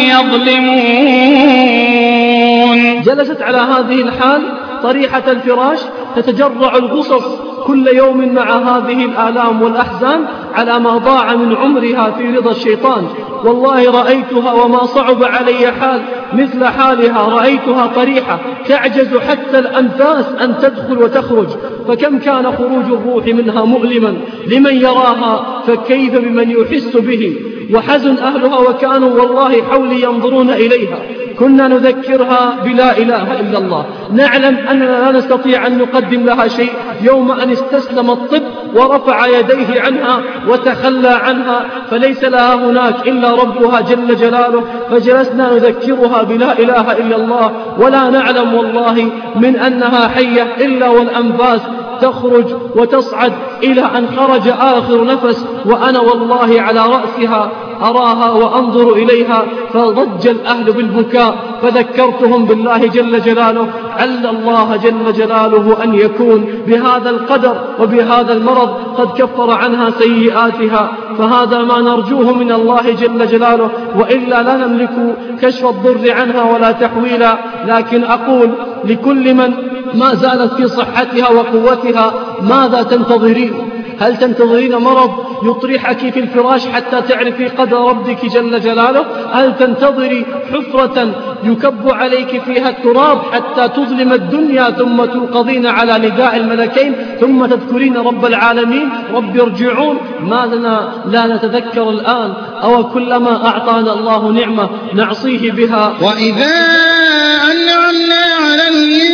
S4: يظلمون.
S3: جلست على هذه الحال طريحة الفراش تتجرع الغصص كل يوم مع هذه الآلام والأحزان على ما ضاع من عمرها في رضا الشيطان. والله رأيتها وما صعب علي حال مثل حالها، رأيتها طريحة تعجز حتى الأنفاس أن تدخل وتخرج، فكم كان خروج الروح منها مؤلما لمن يراها، فكيف بمن يحس به. وحزن أهلها وكانوا والله حولي ينظرون إليها. كنا نذكرها بلا إله إلا الله، نعلم أننا لا نستطيع أن نقدم لها شيء. يوم أن استسلم الطب ورفع يديه عنها وتخلى عنها، فليس لها هناك إلا ربها جل جلاله. فجلسنا نذكرها بلا إله إلا الله، ولا نعلم والله من أنها حية إلا والأنفاس تخرج وتصعد إلى أن خرج آخر نفس، وأنا والله على رأسها أراها وأنظر إليها، فضج الأهل بالبكاء، فذكرتهم بالله جل جلاله. عل الله جل جلاله أن يكون بهذا القدر وبهذا المرض قد كفر عنها سيئاتها، فهذا ما نرجوه من الله جل جلاله، وإلا لا نملك كشف الضر عنها ولا تحويلا. لكن أقول لكل من ما زالت في صحتها وقوتها: ماذا تنتظرين؟ هل تنتظرين مرض يطرحك في الفراش حتى تعرفي قدر ربك جل جلاله؟ هل تنتظري حفرة يكب عليك فيها التراب حتى تظلم الدنيا ثم توقظين على نداء الملكين ثم تذكرين رب العالمين؟ رب ارجعون. ما لنا لا نتذكر الآن؟ أو كلما أعطانا الله نعمة نعصيه بها؟
S4: وإذا أنعمنا على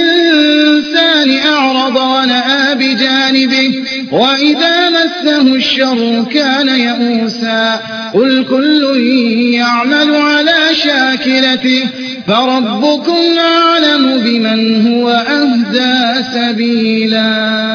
S4: الإنسان أعرض ونأى بجانبه، وإذا مسه الشر كان يئوسا. قل كل يعمل على شاكلته فربكم أعلم بمن هو أهدى سبيلا.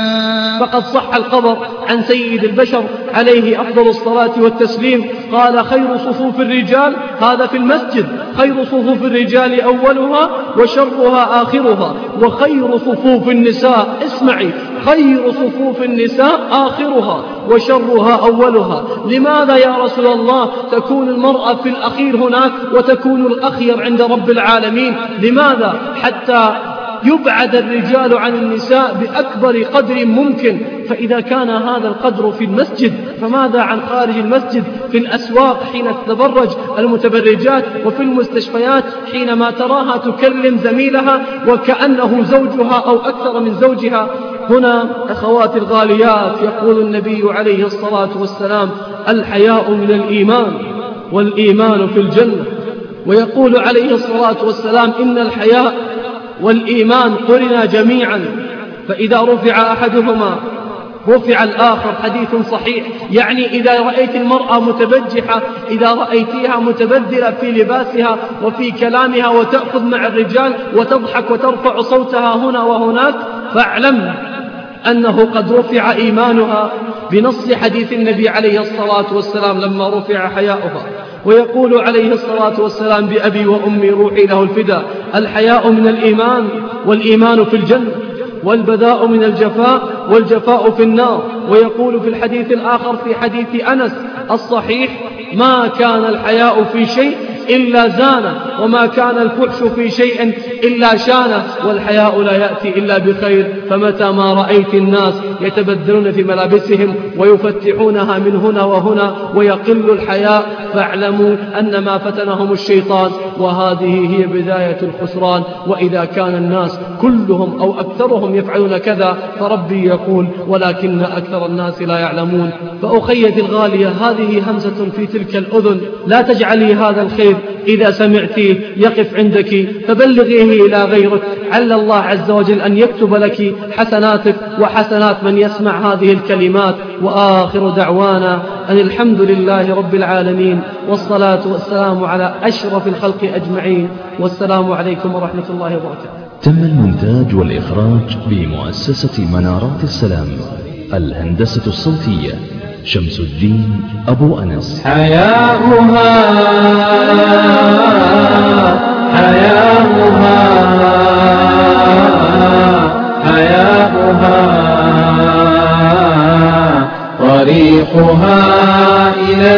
S3: فقد صح الخبر عن سيد البشر عليه أفضل الصلاة والتسليم قال: خير صفوف الرجال، هذا في المسجد، خير صفوف الرجال أولها وشرها آخرها، وخير صفوف النساء، اسمعي، خير صفوف النساء آخرها وشرها أولها. لماذا يا رسول الله تكون المرأة في الأخير هناك وتكون الأخير عند رب العالمين؟ لماذا؟ حتى يبعد الرجال عن النساء بأكبر قدر ممكن. فإذا كان هذا القدر في المسجد فماذا عن خارج المسجد؟ في الأسواق حين تتبرج المتبرجات، وفي المستشفيات حينما تراها تكلم زميلها وكأنه زوجها أو أكثر من زوجها. هنا أخواتي الغاليات يقول النبي عليه الصلاة والسلام: الحياء من الإيمان والإيمان في الجنة. ويقول عليه الصلاة والسلام: إن الحياء والإيمان قرنا جميعا، فإذا رفع أحدهما رفع الآخر. حديث صحيح. يعني إذا رأيت المرأة متبجحة، إذا رأيتها متبذلة في لباسها وفي كلامها وتأخذ مع الرجال وتضحك وترفع صوتها هنا وهناك، فاعلم أنه قد رفع إيمانها بنص حديث النبي عليه الصلاة والسلام لما رفع حياؤها. ويقول عليه الصلاة والسلام: بأبي وأمي روحي له الفداء، الحياء من الإيمان والإيمان في الجنة، والبذاء من الجفاء والجفاء في النار. ويقول في الحديث الآخر في حديث أنس الصحيح: ما كان الحياء في شيء إلا زانه، وما كان الفحش في شيء إلا شانه، والحياء لا يأتي إلا بخير. فمتى ما رأيت الناس يتبذلون في ملابسهم ويفتحونها من هنا وهنا ويقل الحياء، فاعلموا أن ما فتنهم الشيطان، وهذه هي بداية الخسران. وإذا كان الناس كلهم أو أكثرهم يفعلون كذا، فربي يقول: ولكن أكثر الناس لا يعلمون. فأخيتي الغالية، هذه همزة في تلك الأذن، لا تجعلي هذا الخير إذا سمعتيه يقف عندك فبلغيه إلى غيرك، عل الله عز وجل أن يكتب لك حسناتك وحسنات من يسمع هذه الكلمات. وآخر دعوانا أن الحمد لله رب العالمين، والصلاة والسلام على أشرف الخلق أجمعين، والسلام عليكم ورحمة الله وبركاته.
S1: تم المونتاج والإخراج بمؤسسة منارات السلام. الهندسة الصوتية شمس الدين أبو أنس.
S5: حياؤها حياؤها حياؤها طريقها إلى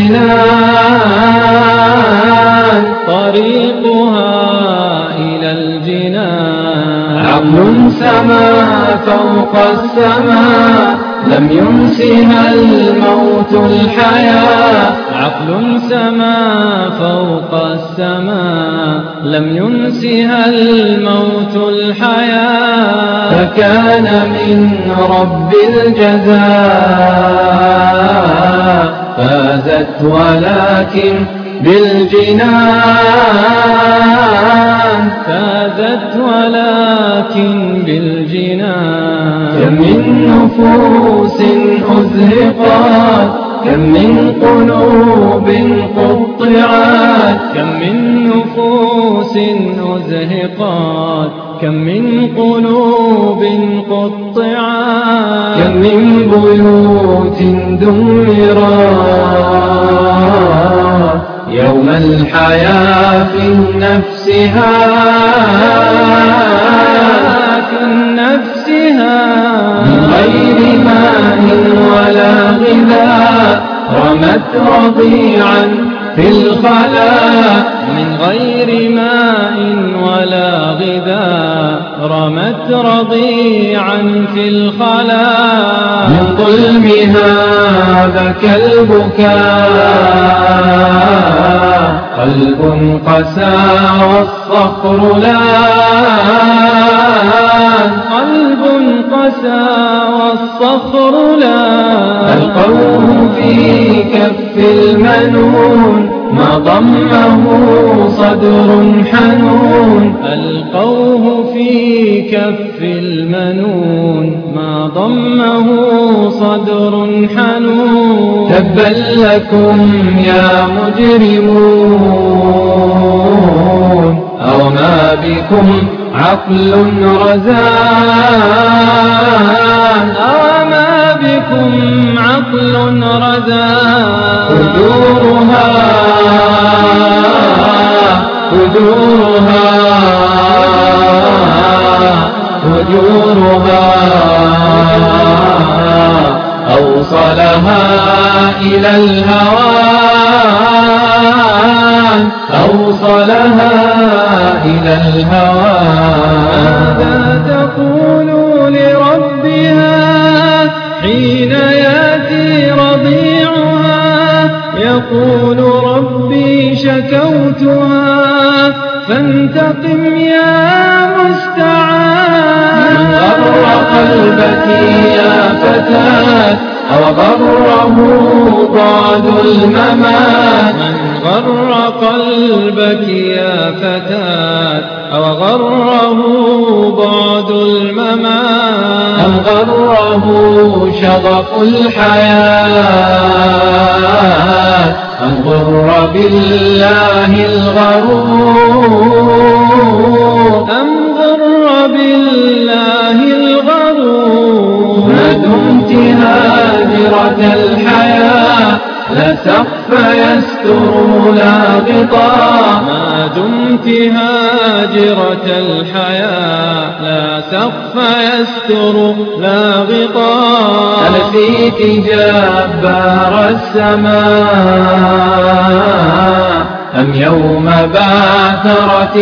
S5: الجنان، طريقها إلى الجنان. عقل سما فوق السماء لم ينسها الموت الحياة، عقل سما فوق السماء لم ينسها الموت الحياة. فكان من رب الجزاء فازت ولكن بالجنان فازت ولكن بالجنان كم من نفوس أزهقت كم من قلوب قطعت كم من نفوس أزهقت كم من قلوب قطعت كم من بيوت دمرت يوم الحياة في نفسها من غير ماء ولا غذاء رمت رضيعا في الخلاء من غير ماء ولا غذاء رمت رضيعا في الخلاء من ظلمها بكى البكاء قلب قسى والصخر لان قلب قسى والصخر لان ألقوه في كف المنون ما ضمه صدر حنون ألقوه في كف المنون ما ضمه صدر حنون تبا لكم يا مجرمون أو ما بكم عقل رزان أو ما بكم عقل رزان فجورها أوصلها إلى الهوان أوصلها إلى الهوان ماذا تقول لربها حين يأتي رضيعها يقول ربي شكوتها فانتقم يا مستعان من غر قلبك يا فتاة أو غره بعد الممات من غر قلبك يا فتاة أو غره بعد الممات أم غره شغف الحياة أم غر بالله الغرور أم غر بالله الغرور ما دمت هاجرة الحياة لا سقف يستر لا غطاء ما دمت هاجرة الحياة لا سقف يستر لا غطاء أنسيت جبار السماء أم يوم بعثرت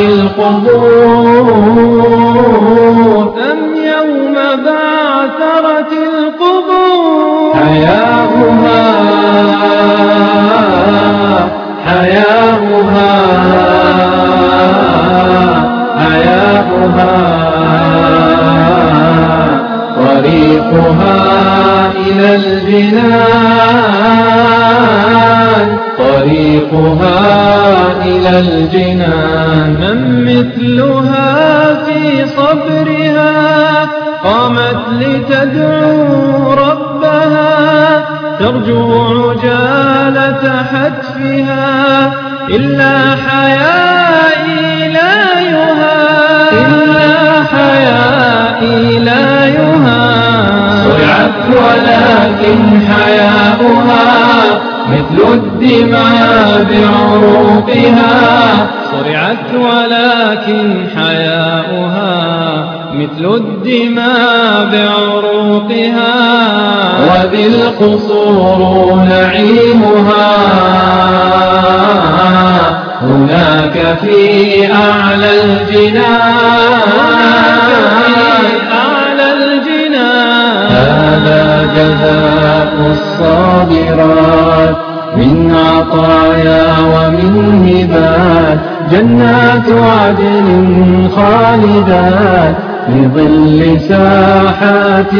S5: القبور أم يوم بعثرت القبور حياؤها طريقها إلى الجنان طريقها إلى الجنان من مثلها في صبرها قامت لتدعو ربها ترجو عجالة حتفها إلا حيائي لا صرعت ولكن حياؤها مثل الدماء بعروقها صرعت ولكن حياؤها مثل الدماء بعروقها وذي القصور نعيمها هناك في أعلى الجنان هذا جزاء الصابرات من عطايا ومن هبات جنات عدن خالدات في ظل ساحات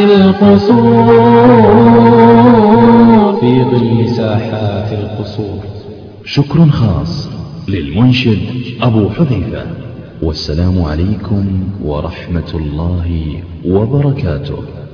S5: القصور
S1: شكر خاص للمنشد أبو حذيفة. والسلام عليكم ورحمة الله وبركاته.